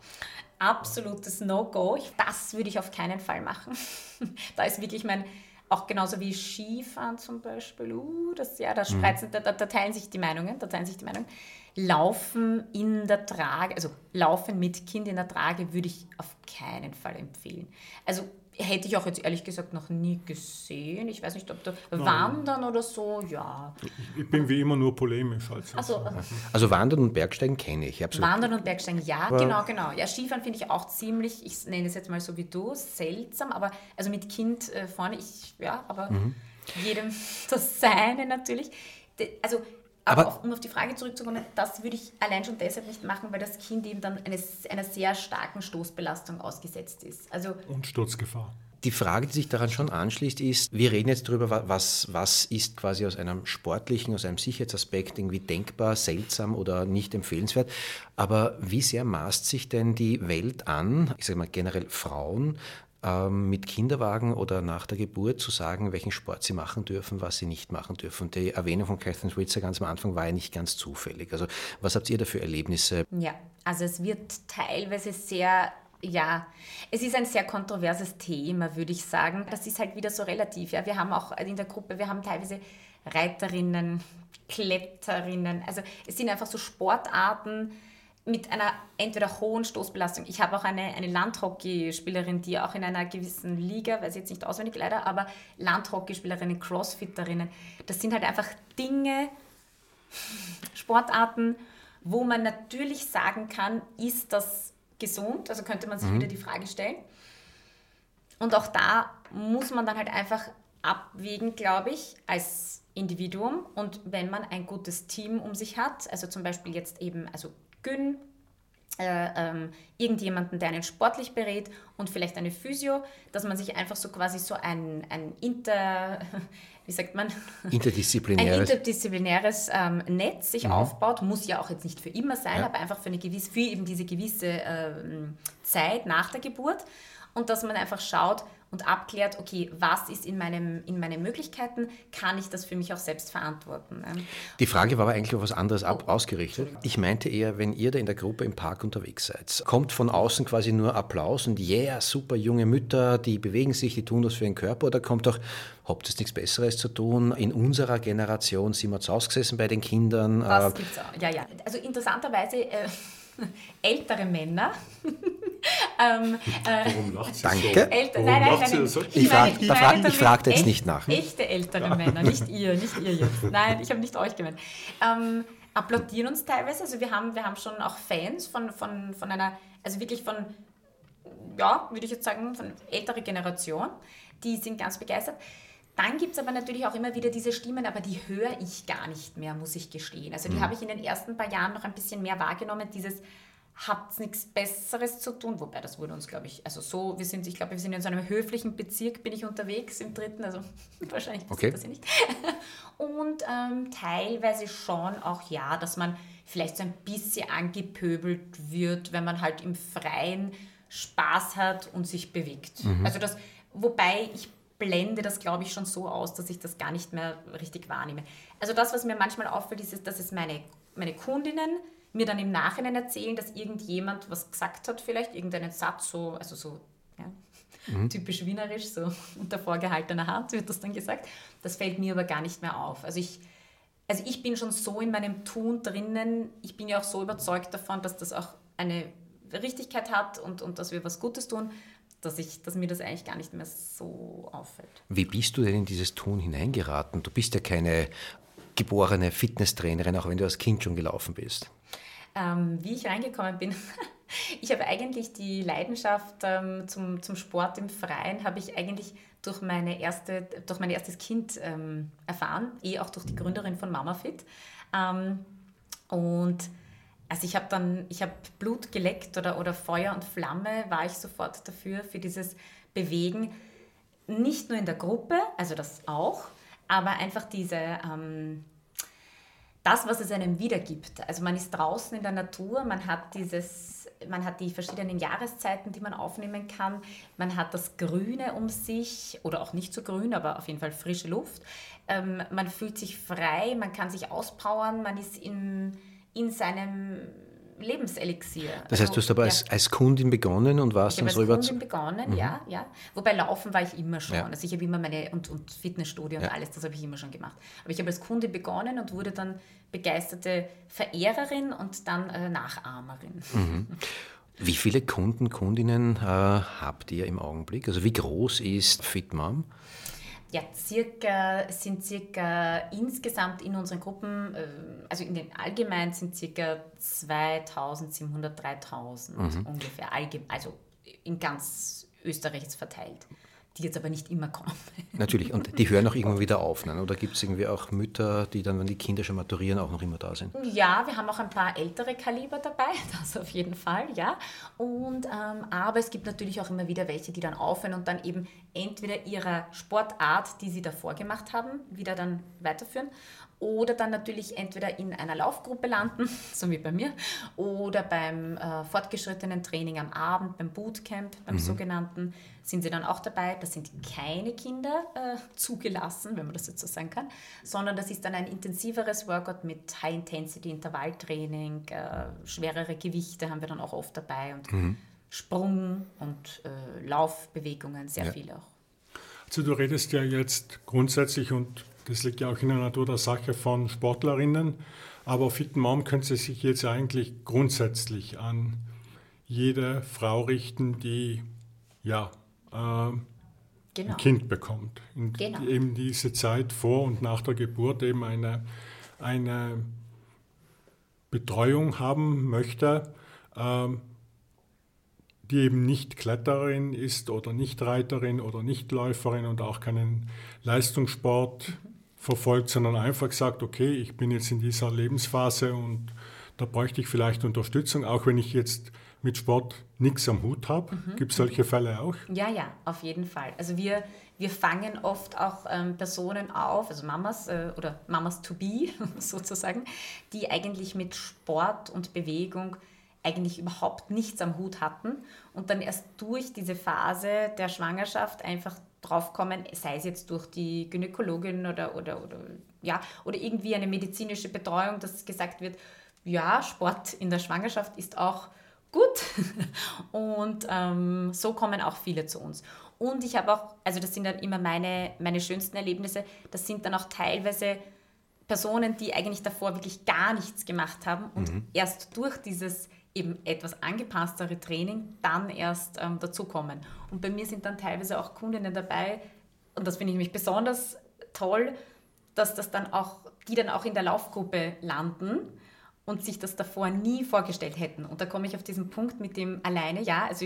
Speaker 1: Absolutes No-Go. Das würde ich auf keinen Fall machen. Da ist wirklich mein, auch genauso wie Skifahren zum Beispiel, uh, das, ja, da, spreizen, mhm. da, da, da teilen sich die Meinungen, da teilen sich die Meinungen. Laufen in der Trage, also Laufen mit Kind in der Trage würde ich auf keinen Fall empfehlen. Also hätte ich auch jetzt ehrlich gesagt noch nie gesehen. Ich weiß nicht, ob da Nein. Wandern oder so, ja.
Speaker 2: Ich bin wie immer nur polemisch. Also,
Speaker 1: also,
Speaker 3: also Wandern und Bergsteigen kenne ich. ich
Speaker 1: Wandern und Bergsteigen, ja, aber genau, genau. Ja, Skifahren finde ich auch ziemlich, ich nenne es jetzt mal so wie du, seltsam, aber also mit Kind äh, vorne, ich, ja, aber mhm. jedem das Seine natürlich. De, also Aber, aber auf, um auf die Frage zurückzukommen, das würde ich allein schon deshalb nicht machen, weil das Kind eben dann eine, einer sehr starken Stoßbelastung ausgesetzt ist. Also
Speaker 2: und Sturzgefahr.
Speaker 3: Die Frage, die sich daran schon anschließt, ist, wir reden jetzt darüber, was, was ist quasi aus einem sportlichen, aus einem Sicherheitsaspekt irgendwie denkbar, seltsam oder nicht empfehlenswert. Aber wie sehr maßt sich denn die Welt an, ich sage mal generell Frauen, mit Kinderwagen oder nach der Geburt zu sagen, welchen Sport sie machen dürfen, was sie nicht machen dürfen. Und die Erwähnung von Catherine Switzer ganz am Anfang war ja nicht ganz zufällig. Also was habt ihr da für Erlebnisse?
Speaker 1: Ja, also es wird teilweise sehr, ja, es ist ein sehr kontroverses Thema, würde ich sagen. Das ist halt wieder so relativ. Ja, wir haben auch in der Gruppe, wir haben teilweise Reiterinnen, Kletterinnen. Also es sind einfach so Sportarten, mit einer entweder hohen Stoßbelastung. Ich habe auch eine, eine Landhockeyspielerin, die auch in einer gewissen Liga, weiß ich jetzt nicht auswendig leider, aber Landhockeyspielerinnen, Crossfitterinnen, das sind halt einfach Dinge, Sportarten, wo man natürlich sagen kann, ist das gesund? Also könnte man sich mhm. wieder die Frage stellen. Und auch da muss man dann halt einfach abwägen, glaube ich, als Individuum. Und wenn man ein gutes Team um sich hat, also zum Beispiel jetzt eben, also Gyn, äh, ähm, irgendjemanden, der einen sportlich berät und vielleicht eine Physio, dass man sich einfach so quasi so ein, ein Inter, wie sagt man?
Speaker 3: Interdisziplinäres.
Speaker 1: Ein interdisziplinäres ähm, Netz sich mhm. aufbaut, muss ja auch jetzt nicht für immer sein, ja. aber einfach für, eine gewisse, für eben diese gewisse ähm, Zeit nach der Geburt und dass man einfach schaut und abklärt, okay, was ist in, meinem, in meinen Möglichkeiten, kann ich das für mich auch selbst verantworten.
Speaker 3: Die Frage war aber eigentlich auf was anderes ab, oh. ausgerichtet. Ich meinte eher, wenn ihr da in der Gruppe im Park unterwegs seid, kommt von außen quasi nur Applaus und yeah, super junge Mütter, die bewegen sich, die tun das für ihren Körper, oder kommt doch, habt ihr nichts Besseres zu tun? In unserer Generation sind wir zu Hause gesessen bei den Kindern.
Speaker 1: Das äh, gibt's auch, ja, ja. Also interessanterweise äh, ältere Männer. ähm,
Speaker 2: äh, Warum lacht sie
Speaker 3: Danke.
Speaker 2: so?
Speaker 1: Älter, nein, nein, nein, nein.
Speaker 2: So?
Speaker 3: Ich, ich frage frag, frag jetzt echt, nicht nach.
Speaker 1: Echte ältere Männer, nicht ihr, nicht ihr jetzt. Nein, ich habe nicht euch gemeint. Ähm, applaudieren uns teilweise. Also wir haben, wir haben schon auch Fans von, von, von einer, also wirklich von ja, würde ich jetzt sagen, von älterer Generation, die sind ganz begeistert. Dann gibt es aber natürlich auch immer wieder diese Stimmen, aber die höre ich gar nicht mehr, muss ich gestehen. Also die mhm. habe ich in den ersten paar Jahren noch ein bisschen mehr wahrgenommen, dieses habt nichts Besseres zu tun, wobei das wurde uns, glaube ich, also so, wir sind, ich glaube, wir sind in so einem höflichen Bezirk, bin ich unterwegs im dritten, also wahrscheinlich passiert das ja nicht. Und ähm, teilweise schon auch ja, dass man vielleicht so ein bisschen angepöbelt wird, wenn man halt im Freien Spaß hat und sich bewegt. Mhm. Also das, wobei ich blende das, glaube ich, schon so aus, dass ich das gar nicht mehr richtig wahrnehme. Also das, was mir manchmal auffällt, ist, dass es meine, meine Kundinnen mir dann im Nachhinein erzählen, dass irgendjemand was gesagt hat, vielleicht irgendeinen Satz, so, also so ja, mhm. typisch wienerisch, so unter vorgehaltener Hand wird das dann gesagt. Das fällt mir aber gar nicht mehr auf. Also ich, also ich bin schon so in meinem Tun drinnen, ich bin ja auch so überzeugt davon, dass das auch eine Richtigkeit hat und, und dass wir was Gutes tun, dass, ich, dass mir das eigentlich gar nicht mehr so auffällt.
Speaker 3: Wie bist du denn in dieses Tun hineingeraten? Du bist ja keine geborene Fitnesstrainerin, auch wenn du als Kind schon gelaufen bist.
Speaker 1: Ähm, wie ich reingekommen bin, ich habe eigentlich die Leidenschaft ähm, zum, zum Sport im Freien, habe ich eigentlich durch, meine erste, durch mein erstes Kind ähm, erfahren, eh auch durch die Gründerin von MamaFit. Ähm, und also ich habe dann, ich habe Blut geleckt oder, oder Feuer und Flamme, war ich sofort dafür, für dieses Bewegen. Nicht nur in der Gruppe, also das auch, aber einfach diese... Ähm, das, was es einem wiedergibt. Also man ist draußen in der Natur, man hat dieses, man hat die verschiedenen Jahreszeiten, die man aufnehmen kann, man hat das Grüne um sich, oder auch nicht so grün, aber auf jeden Fall frische Luft. Ähm, man fühlt sich frei, man kann sich auspowern, man ist in, in seinem Lebenselixier.
Speaker 3: Das heißt, du hast aber
Speaker 1: also,
Speaker 3: als, ja. als Kundin begonnen und warst
Speaker 1: ich
Speaker 3: dann so
Speaker 1: über...
Speaker 3: Ich
Speaker 1: habe als Kundin begonnen, mhm. ja, ja. Wobei Laufen war ich immer schon.
Speaker 3: Ja.
Speaker 1: Also ich habe immer meine... Und, und Fitnessstudio und ja. alles, das habe ich immer schon gemacht. Aber ich habe als Kundin begonnen und wurde dann begeisterte Verehrerin und dann äh, Nachahmerin.
Speaker 3: Mhm. Wie viele Kunden, Kundinnen äh, habt ihr im Augenblick? Also wie groß ist FitMom?
Speaker 1: Ja, circa, es sind circa insgesamt in unseren Gruppen, also in den allgemein sind circa zweitausendsiebenhundert, dreitausend mhm. ungefähr, allgemein, also in ganz Österreich ist verteilt, die jetzt aber nicht immer kommen.
Speaker 3: Natürlich, und die hören auch irgendwann wieder auf, ne? Oder gibt es irgendwie auch Mütter, die dann, wenn die Kinder schon maturieren, auch noch immer da sind?
Speaker 1: Ja, wir haben auch ein paar ältere Kaliber dabei, das auf jeden Fall, ja. Und, ähm, aber es gibt natürlich auch immer wieder welche, die dann aufhören und dann eben entweder ihrer Sportart, die sie davor gemacht haben, wieder dann weiterführen oder dann natürlich entweder in einer Laufgruppe landen, so wie bei mir, oder beim äh, fortgeschrittenen Training am Abend, beim Bootcamp, beim mhm. sogenannten, sind sie dann auch dabei. Das sind keine Kinder äh, zugelassen, wenn man das jetzt so sagen kann, sondern das ist dann ein intensiveres Workout mit High-Intensity-Intervalltraining, äh, schwerere Gewichte haben wir dann auch oft dabei und mhm. Sprung- und äh, Laufbewegungen, sehr ja. viele auch.
Speaker 2: Also du redest ja jetzt grundsätzlich, und das liegt ja auch in der Natur der Sache, von Sportlerinnen, aber FitMom könnte sich jetzt eigentlich grundsätzlich an jede Frau richten, die ja, äh, genau. ein Kind bekommt. In genau. eben diese Zeit vor und nach der Geburt eben eine, eine Betreuung haben möchte, äh, die eben nicht Kletterin ist oder nicht Reiterin oder nicht Läuferin und auch keinen Leistungssport verfolgt, sondern einfach sagt, okay, ich bin jetzt in dieser Lebensphase und da bräuchte ich vielleicht Unterstützung, auch wenn ich jetzt mit Sport nichts am Hut habe. Mhm. Gibt es solche Fälle auch?
Speaker 1: Ja, ja, auf jeden Fall. Also wir, wir fangen oft auch ähm, Personen auf, also Mamas äh, oder Mamas to be sozusagen, die eigentlich mit Sport und Bewegung eigentlich überhaupt nichts am Hut hatten und dann erst durch diese Phase der Schwangerschaft einfach draufkommen, sei es jetzt durch die Gynäkologin oder, oder, oder, ja, oder irgendwie eine medizinische Betreuung, dass gesagt wird, ja, Sport in der Schwangerschaft ist auch gut und ähm, so kommen auch viele zu uns. Und ich habe auch, also das sind dann immer meine, meine schönsten Erlebnisse, das sind dann auch teilweise Personen, die eigentlich davor wirklich gar nichts gemacht haben und mhm. erst durch dieses eben etwas angepasstere Training dann erst ähm, dazukommen. Und bei mir sind dann teilweise auch Kundinnen dabei, und das finde ich nämlich besonders toll, dass das dann auch, die dann auch in der Laufgruppe landen und sich das davor nie vorgestellt hätten. Und da komme ich auf diesen Punkt mit dem alleine, ja, also ich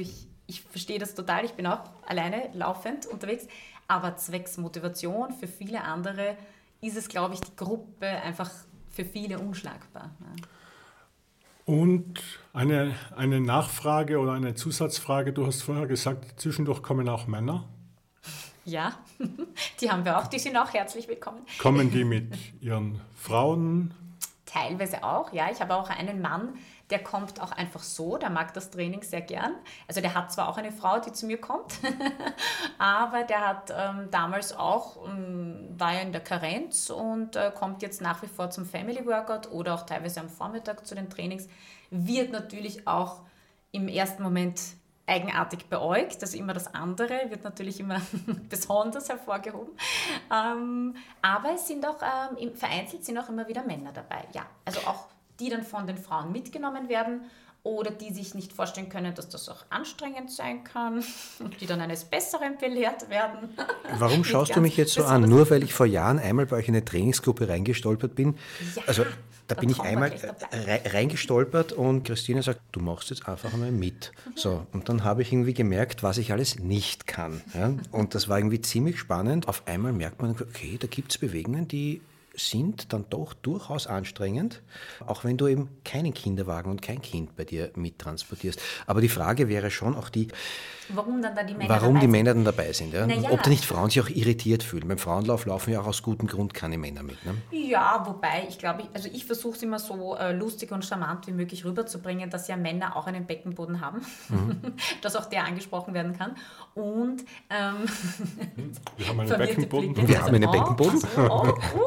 Speaker 1: ich verstehe das total, ich bin auch alleine laufend unterwegs, aber zwecks Motivation für viele andere ist es, glaube ich, die Gruppe einfach für viele unschlagbar. Ja.
Speaker 2: Und eine, eine Nachfrage oder eine Zusatzfrage, du hast vorher gesagt, zwischendurch kommen auch Männer.
Speaker 1: Ja, die haben wir auch, die sind auch herzlich willkommen.
Speaker 2: Kommen die mit ihren Frauen?
Speaker 1: Teilweise auch, ja. Ich habe auch einen Mann, der kommt auch einfach so, der mag das Training sehr gern. Also der hat zwar auch eine Frau, die zu mir kommt, aber der hat ähm, damals auch, ähm, war ja in der Karenz und äh, kommt jetzt nach wie vor zum Family Workout oder auch teilweise am Vormittag zu den Trainings, wird natürlich auch im ersten Moment eigenartig beäugt, also immer das andere wird natürlich immer besonders hervorgehoben. Ähm, aber es sind auch, ähm, vereinzelt sind auch immer wieder Männer dabei, ja. Also auch die dann von den Frauen mitgenommen werden oder die sich nicht vorstellen können, dass das auch anstrengend sein kann und die dann eines Besseren belehrt werden.
Speaker 3: Warum schaust du mich jetzt so an? Nur weil ich vor Jahren einmal bei euch in eine Trainingsgruppe reingestolpert bin?
Speaker 1: Ja,
Speaker 3: also da, da bin ich einmal
Speaker 1: re-
Speaker 3: reingestolpert und Christine sagt, du machst jetzt einfach einmal mit. So, und dann habe ich irgendwie gemerkt, was ich alles nicht kann. Ja? Und das war irgendwie ziemlich spannend. Auf einmal merkt man, okay, da gibt es Bewegungen, die sind dann doch durchaus anstrengend, auch wenn du eben keinen Kinderwagen und kein Kind bei dir mittransportierst. Aber die Frage wäre schon auch die,
Speaker 1: warum dann da die Männer
Speaker 3: warum
Speaker 1: dabei
Speaker 3: die
Speaker 1: sind.
Speaker 3: Männer dann dabei sind. Ja?
Speaker 1: Naja.
Speaker 3: Ob da nicht Frauen sich auch irritiert fühlen. Beim Frauenlauf laufen ja auch aus gutem Grund keine Männer mit. Ne?
Speaker 1: Ja, wobei, ich glaube, also ich versuche es immer so äh, lustig und charmant wie möglich rüberzubringen, dass ja Männer auch einen Beckenboden haben, mhm. dass auch der angesprochen werden kann. Und ähm,
Speaker 2: wir haben einen Beckenboden.
Speaker 3: Blicke. Wir haben einen Beckenboden.
Speaker 1: Oh, oh,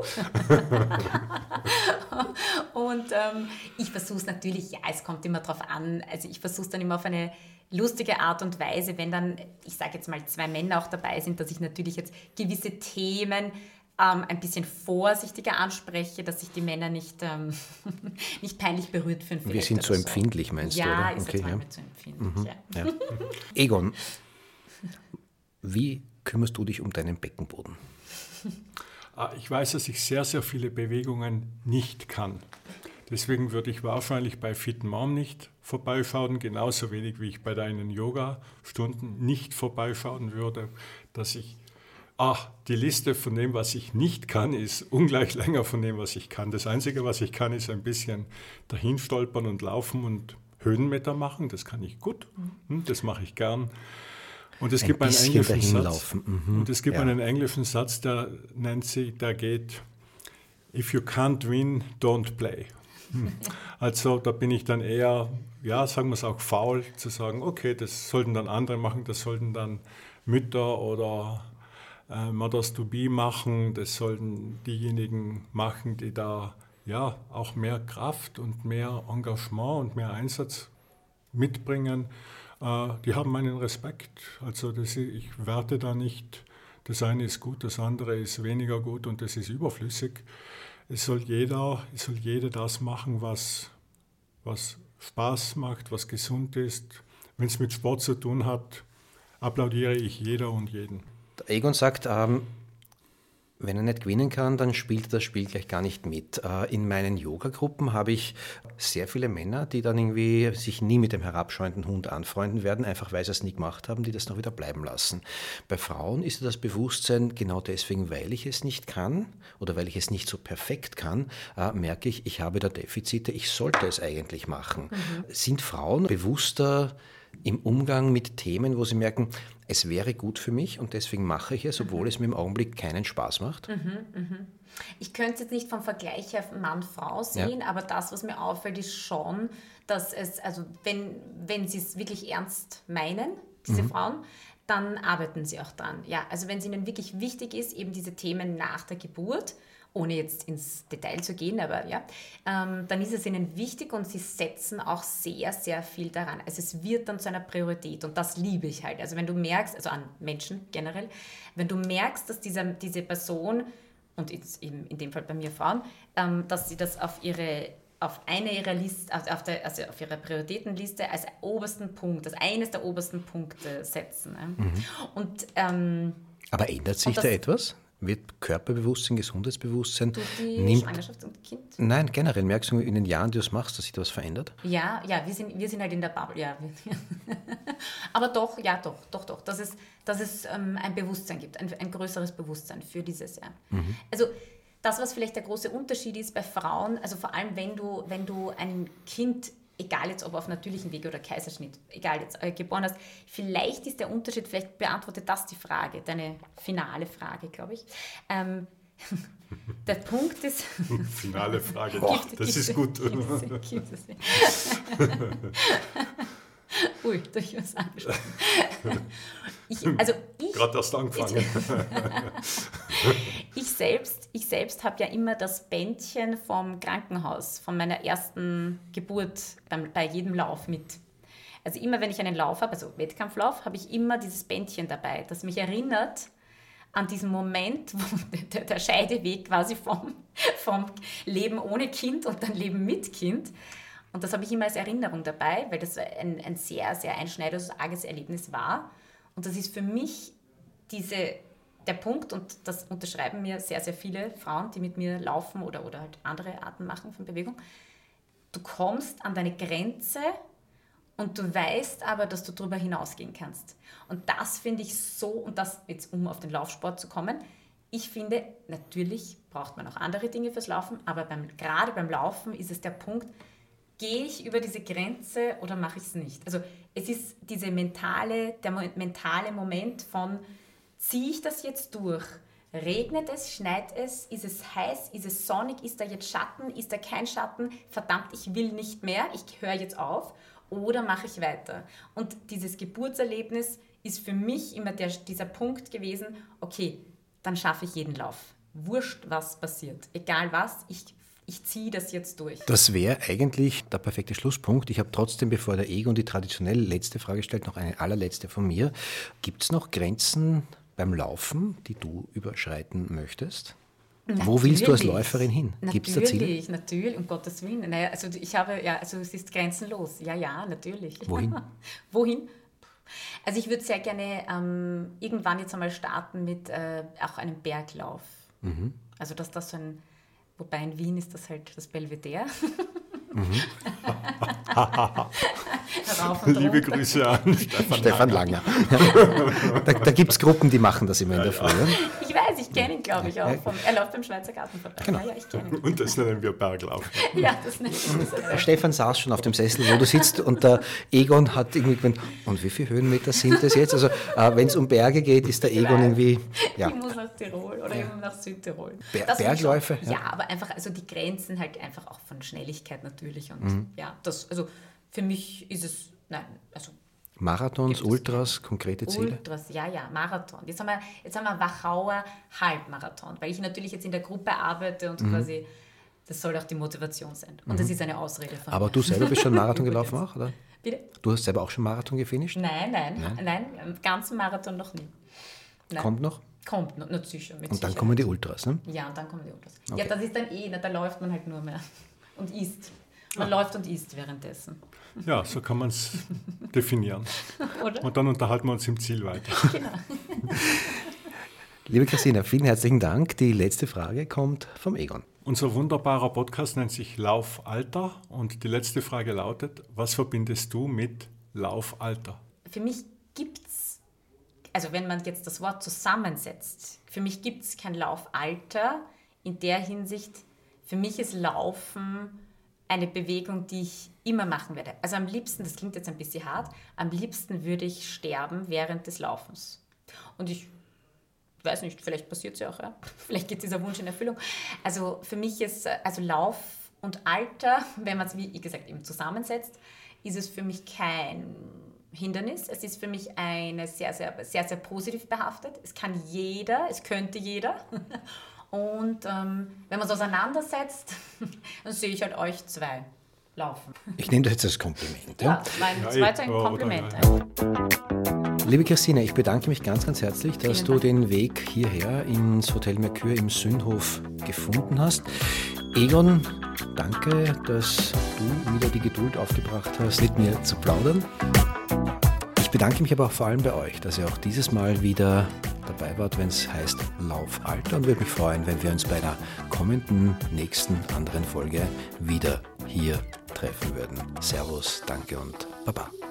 Speaker 1: oh. Und ähm, ich versuche es natürlich, ja, es kommt immer drauf an, also ich versuche es dann immer auf eine lustige Art und Weise, wenn dann, ich sage jetzt mal, zwei Männer auch dabei sind, dass ich natürlich jetzt gewisse Themen ähm, ein bisschen vorsichtiger anspreche, dass sich die Männer nicht, ähm, nicht peinlich berührt fühlen.
Speaker 3: Wir sind so empfindlich, meinst
Speaker 1: ja,
Speaker 3: du, oder?
Speaker 1: Ja, ist
Speaker 3: okay,
Speaker 1: jetzt
Speaker 3: ja.
Speaker 1: mal zu empfindlich,
Speaker 3: mhm.
Speaker 1: ja.
Speaker 3: Ja. Egon, wie kümmerst du dich um deinen Beckenboden?
Speaker 2: Ich weiß, dass ich sehr, sehr viele Bewegungen nicht kann. Deswegen würde ich wahrscheinlich bei Fit Mom nicht vorbeischauen, genauso wenig wie ich bei deinen Yoga-Stunden nicht vorbeischauen würde, dass ich, ach, die Liste von dem, was ich nicht kann, ist ungleich länger von dem, was ich kann. Das Einzige, was ich kann, ist ein bisschen dahinstolpern und laufen und Höhenmeter machen. Das kann ich gut, das mache ich gern. Und es
Speaker 3: ein
Speaker 2: gibt einen englischen Satz,
Speaker 3: mhm.
Speaker 2: und es gibt
Speaker 3: ja.
Speaker 2: einen englischen Satz, der nennt sich, der geht, if you can't win, don't play. Also da bin ich dann eher, ja, sagen wir es auch faul, zu sagen, okay, das sollten dann andere machen, das sollten dann Mütter oder äh, Mothers to be machen, das sollten diejenigen machen, die da ja auch mehr Kraft und mehr Engagement und mehr Einsatz mitbringen. Die haben meinen Respekt, also das, ich werte da nicht, das eine ist gut, das andere ist weniger gut und das ist überflüssig. Es soll jeder, es soll jeder das machen, was, was Spaß macht, was gesund ist. Wenn es mit Sport zu tun hat, applaudiere ich jeder und jeden.
Speaker 3: Der Egon sagt, ähm, wenn er nicht gewinnen kann, dann spielt er das Spiel gleich gar nicht mit. In meinen Yoga-Gruppen habe ich sehr viele Männer, die dann irgendwie sich nie mit dem herabschauenden Hund anfreunden werden, einfach weil sie es nie gemacht haben, die das noch wieder bleiben lassen. Bei Frauen ist das Bewusstsein, genau deswegen, weil ich es nicht kann oder weil ich es nicht so perfekt kann, äh, merke ich, ich habe da Defizite, ich sollte es eigentlich machen. Mhm. Sind Frauen bewusster im Umgang mit Themen, wo sie merken, es wäre gut für mich und deswegen mache ich es, obwohl mhm. es mir im Augenblick keinen Spaß macht?
Speaker 1: Mhm, mhm. Ich könnte es jetzt nicht vom Vergleich her Mann-Frau sehen, ja. aber das, was mir auffällt, ist schon, dass es, also wenn, wenn sie es wirklich ernst meinen, diese mhm. Frauen, dann arbeiten sie auch dran. Ja, also wenn es ihnen wirklich wichtig ist, eben diese Themen nach der Geburt, ohne jetzt ins Detail zu gehen, aber ja, ähm, dann ist es ihnen wichtig und sie setzen auch sehr, sehr viel daran. Also es wird dann zu einer Priorität und das liebe ich halt. Also wenn du merkst, also an Menschen generell, wenn du merkst, dass diese, diese Person, und jetzt eben in dem Fall bei mir Frauen, ähm, dass sie das auf ihre auf eine ihrer Liste, also auf, der, also auf ihrer Prioritätenliste als obersten Punkt, als eines der obersten Punkte setzen. Ne? Mhm. Und, ähm,
Speaker 3: aber ändert sich
Speaker 1: das,
Speaker 3: da etwas? Wird Körperbewusstsein, Gesundheitsbewusstsein...
Speaker 1: Durch die
Speaker 3: nimmt,
Speaker 1: Schwangerschaft und Kind?
Speaker 3: Nein, generell. Merkst du in den Jahren, die du es machst, dass sich da was verändert?
Speaker 1: Ja, ja, wir sind, wir sind halt in der Bubble, ja. Aber doch, ja, doch, doch, doch, dass es, dass es ähm, ein Bewusstsein gibt, ein, ein größeres Bewusstsein für dieses, ja. Mhm. Also das, was vielleicht der große Unterschied ist bei Frauen, also vor allem, wenn du, wenn du ein Kind, egal jetzt ob auf natürlichem Weg oder Kaiserschnitt, egal jetzt äh, geboren hast, vielleicht ist der Unterschied, vielleicht beantwortet das die Frage, deine finale Frage, glaube ich. Ähm, der Punkt ist...
Speaker 2: Finale Frage, Boah, gibt, das gibt, ist gut. Gibt es, gibt es, gibt es. Ui, da habe ich was angesprochen. Ich, also ich, Gerade erst angefangen.
Speaker 1: Ich, ich selbst, ich selbst habe ja immer das Bändchen vom Krankenhaus, von meiner ersten Geburt beim, bei jedem Lauf mit. Also immer, wenn ich einen Lauf habe, also Wettkampflauf, habe ich immer dieses Bändchen dabei, das mich erinnert an diesen Moment, wo der, der Scheideweg quasi vom, vom Leben ohne Kind und dann Leben mit Kind. Und das habe ich immer als Erinnerung dabei, weil das ein, ein sehr, sehr einschneidendes, arges Erlebnis war. Und das ist für mich diese, der Punkt, und das unterschreiben mir sehr, sehr viele Frauen, die mit mir laufen oder, oder halt andere Arten machen von Bewegung. Du kommst an deine Grenze und du weißt aber, dass du darüber hinausgehen kannst. Und das finde ich so, und das jetzt, um auf den Laufsport zu kommen, ich finde, natürlich braucht man auch andere Dinge fürs Laufen, aber beim, gerade beim Laufen ist es der Punkt, gehe ich über diese Grenze oder mache ich es nicht? Also es ist diese mentale, der mentale Moment von, ziehe ich das jetzt durch? Regnet es, schneit es, ist es heiß, ist es sonnig, ist da jetzt Schatten, ist da kein Schatten? Verdammt, ich will nicht mehr, ich höre jetzt auf oder mache ich weiter? Und dieses Geburtserlebnis ist für mich immer der, dieser Punkt gewesen, okay, dann schaffe ich jeden Lauf. Wurscht, was passiert. Egal was, ich Ich ziehe das jetzt durch.
Speaker 3: Das wäre eigentlich der perfekte Schlusspunkt. Ich habe trotzdem, bevor der Egon die traditionell letzte Frage stellt, noch eine allerletzte von mir. Gibt es noch Grenzen beim Laufen, die du überschreiten möchtest? Natürlich. Wo willst du als Läuferin hin? Gibt es da Ziele?
Speaker 1: Natürlich, natürlich, um Gottes Willen. Naja, also ich habe, ja, also es ist grenzenlos. Ja, ja, natürlich.
Speaker 3: Wohin?
Speaker 1: Wohin? Also ich würde sehr gerne ähm, irgendwann jetzt einmal starten mit äh, auch einem Berglauf. Mhm. Also dass das so ein... Wobei in Wien ist das halt das Belvedere. Mhm.
Speaker 2: Liebe Grüße an Stefan,
Speaker 3: Stefan Langer. Langer. Da, da gibt es Gruppen, die machen das immer ja, in der Früh. Ja.
Speaker 1: Ich weiß, ich kenne ihn, glaube ich, auch. Vom, er läuft beim Schweizer Gartenverband.
Speaker 3: Genau.
Speaker 1: Ja, ja, ich kenne ihn.
Speaker 2: Und das nennen wir Berglauf.
Speaker 1: Ja, das nennen wir.
Speaker 3: Stefan saß schon auf dem Sessel, wo du sitzt, und der Egon hat irgendwie gemeint, und wie viele Höhenmeter sind das jetzt? Also äh, wenn es um Berge geht, ist der Egon irgendwie... Ja.
Speaker 1: Ich muss nach Tirol oder ja. nach Südtirol.
Speaker 3: Ber- Bergläufe?
Speaker 1: Ja. ja, aber einfach, also die Grenzen halt einfach auch von Schnelligkeit natürlich. Und mhm. ja, das, also für mich ist es, nein, also...
Speaker 3: Marathons, Ultras, konkrete Ziele?
Speaker 1: Ultras, ja, ja, Marathon. Jetzt haben wir, jetzt haben wir Wachauer Halbmarathon, weil ich natürlich jetzt in der Gruppe arbeite und mhm. quasi, das soll auch die Motivation sein. Und mhm. das ist eine Ausrede von
Speaker 3: Aber mir. Du selber bist schon Marathon gelaufen auch, oder?
Speaker 1: Bitte?
Speaker 3: Du hast selber auch schon Marathon gefinisht?
Speaker 1: Nein, nein, nein, nein, im ganzen Marathon noch nie. Nein.
Speaker 3: Kommt noch?
Speaker 1: Kommt noch, nicht sicher. Mit
Speaker 3: und dann
Speaker 1: Sicherheit.
Speaker 3: Kommen die Ultras, ne?
Speaker 1: Ja, und dann kommen die Ultras.
Speaker 3: Okay.
Speaker 1: Ja, das ist dann eh, da läuft man halt nur mehr und isst. Man ja. läuft und isst währenddessen.
Speaker 2: Ja, so kann man es definieren.
Speaker 1: Oder?
Speaker 2: Und dann unterhalten wir uns im Ziel weiter.
Speaker 1: Genau.
Speaker 3: Liebe Christina, vielen herzlichen Dank. Die letzte Frage kommt vom Egon.
Speaker 2: Unser wunderbarer Podcast nennt sich Laufalter und die letzte Frage lautet, was verbindest du mit Laufalter?
Speaker 1: Für mich gibt es, also wenn man jetzt das Wort zusammensetzt, für mich gibt es kein Laufalter in der Hinsicht, für mich ist Laufen eine Bewegung, die ich immer machen werde. Also am liebsten, das klingt jetzt ein bisschen hart, am liebsten würde ich sterben während des Laufens. Und ich weiß nicht, vielleicht passiert es ja auch, ja. Vielleicht geht dieser Wunsch in Erfüllung. Also für mich ist also Lauf und Alter, wenn man es, wie gesagt, eben zusammensetzt, ist es für mich kein Hindernis. Es ist für mich eine sehr, sehr, sehr, sehr positiv behaftet. Es kann jeder, es könnte jeder. Und ähm, wenn man es auseinandersetzt, dann sehe ich halt euch zwei laufen.
Speaker 3: Ich nehme das jetzt als Kompliment.
Speaker 1: Ja, mein ja, zweiter ein Kompliment.
Speaker 3: Ja. Liebe Christina, ich bedanke mich ganz, ganz herzlich, dass Vielen du Dank. Den Weg hierher ins Hotel Mercure im Sündhof gefunden hast. Egon, danke, dass du wieder die Geduld aufgebracht hast, mit mir zu plaudern. Ich bedanke mich aber auch vor allem bei euch, dass ihr auch dieses Mal wieder dabei wart, wenn es heißt Laufalter, und würde mich freuen, wenn wir uns bei einer kommenden, nächsten, anderen Folge wieder hier treffen würden. Servus, danke und Baba.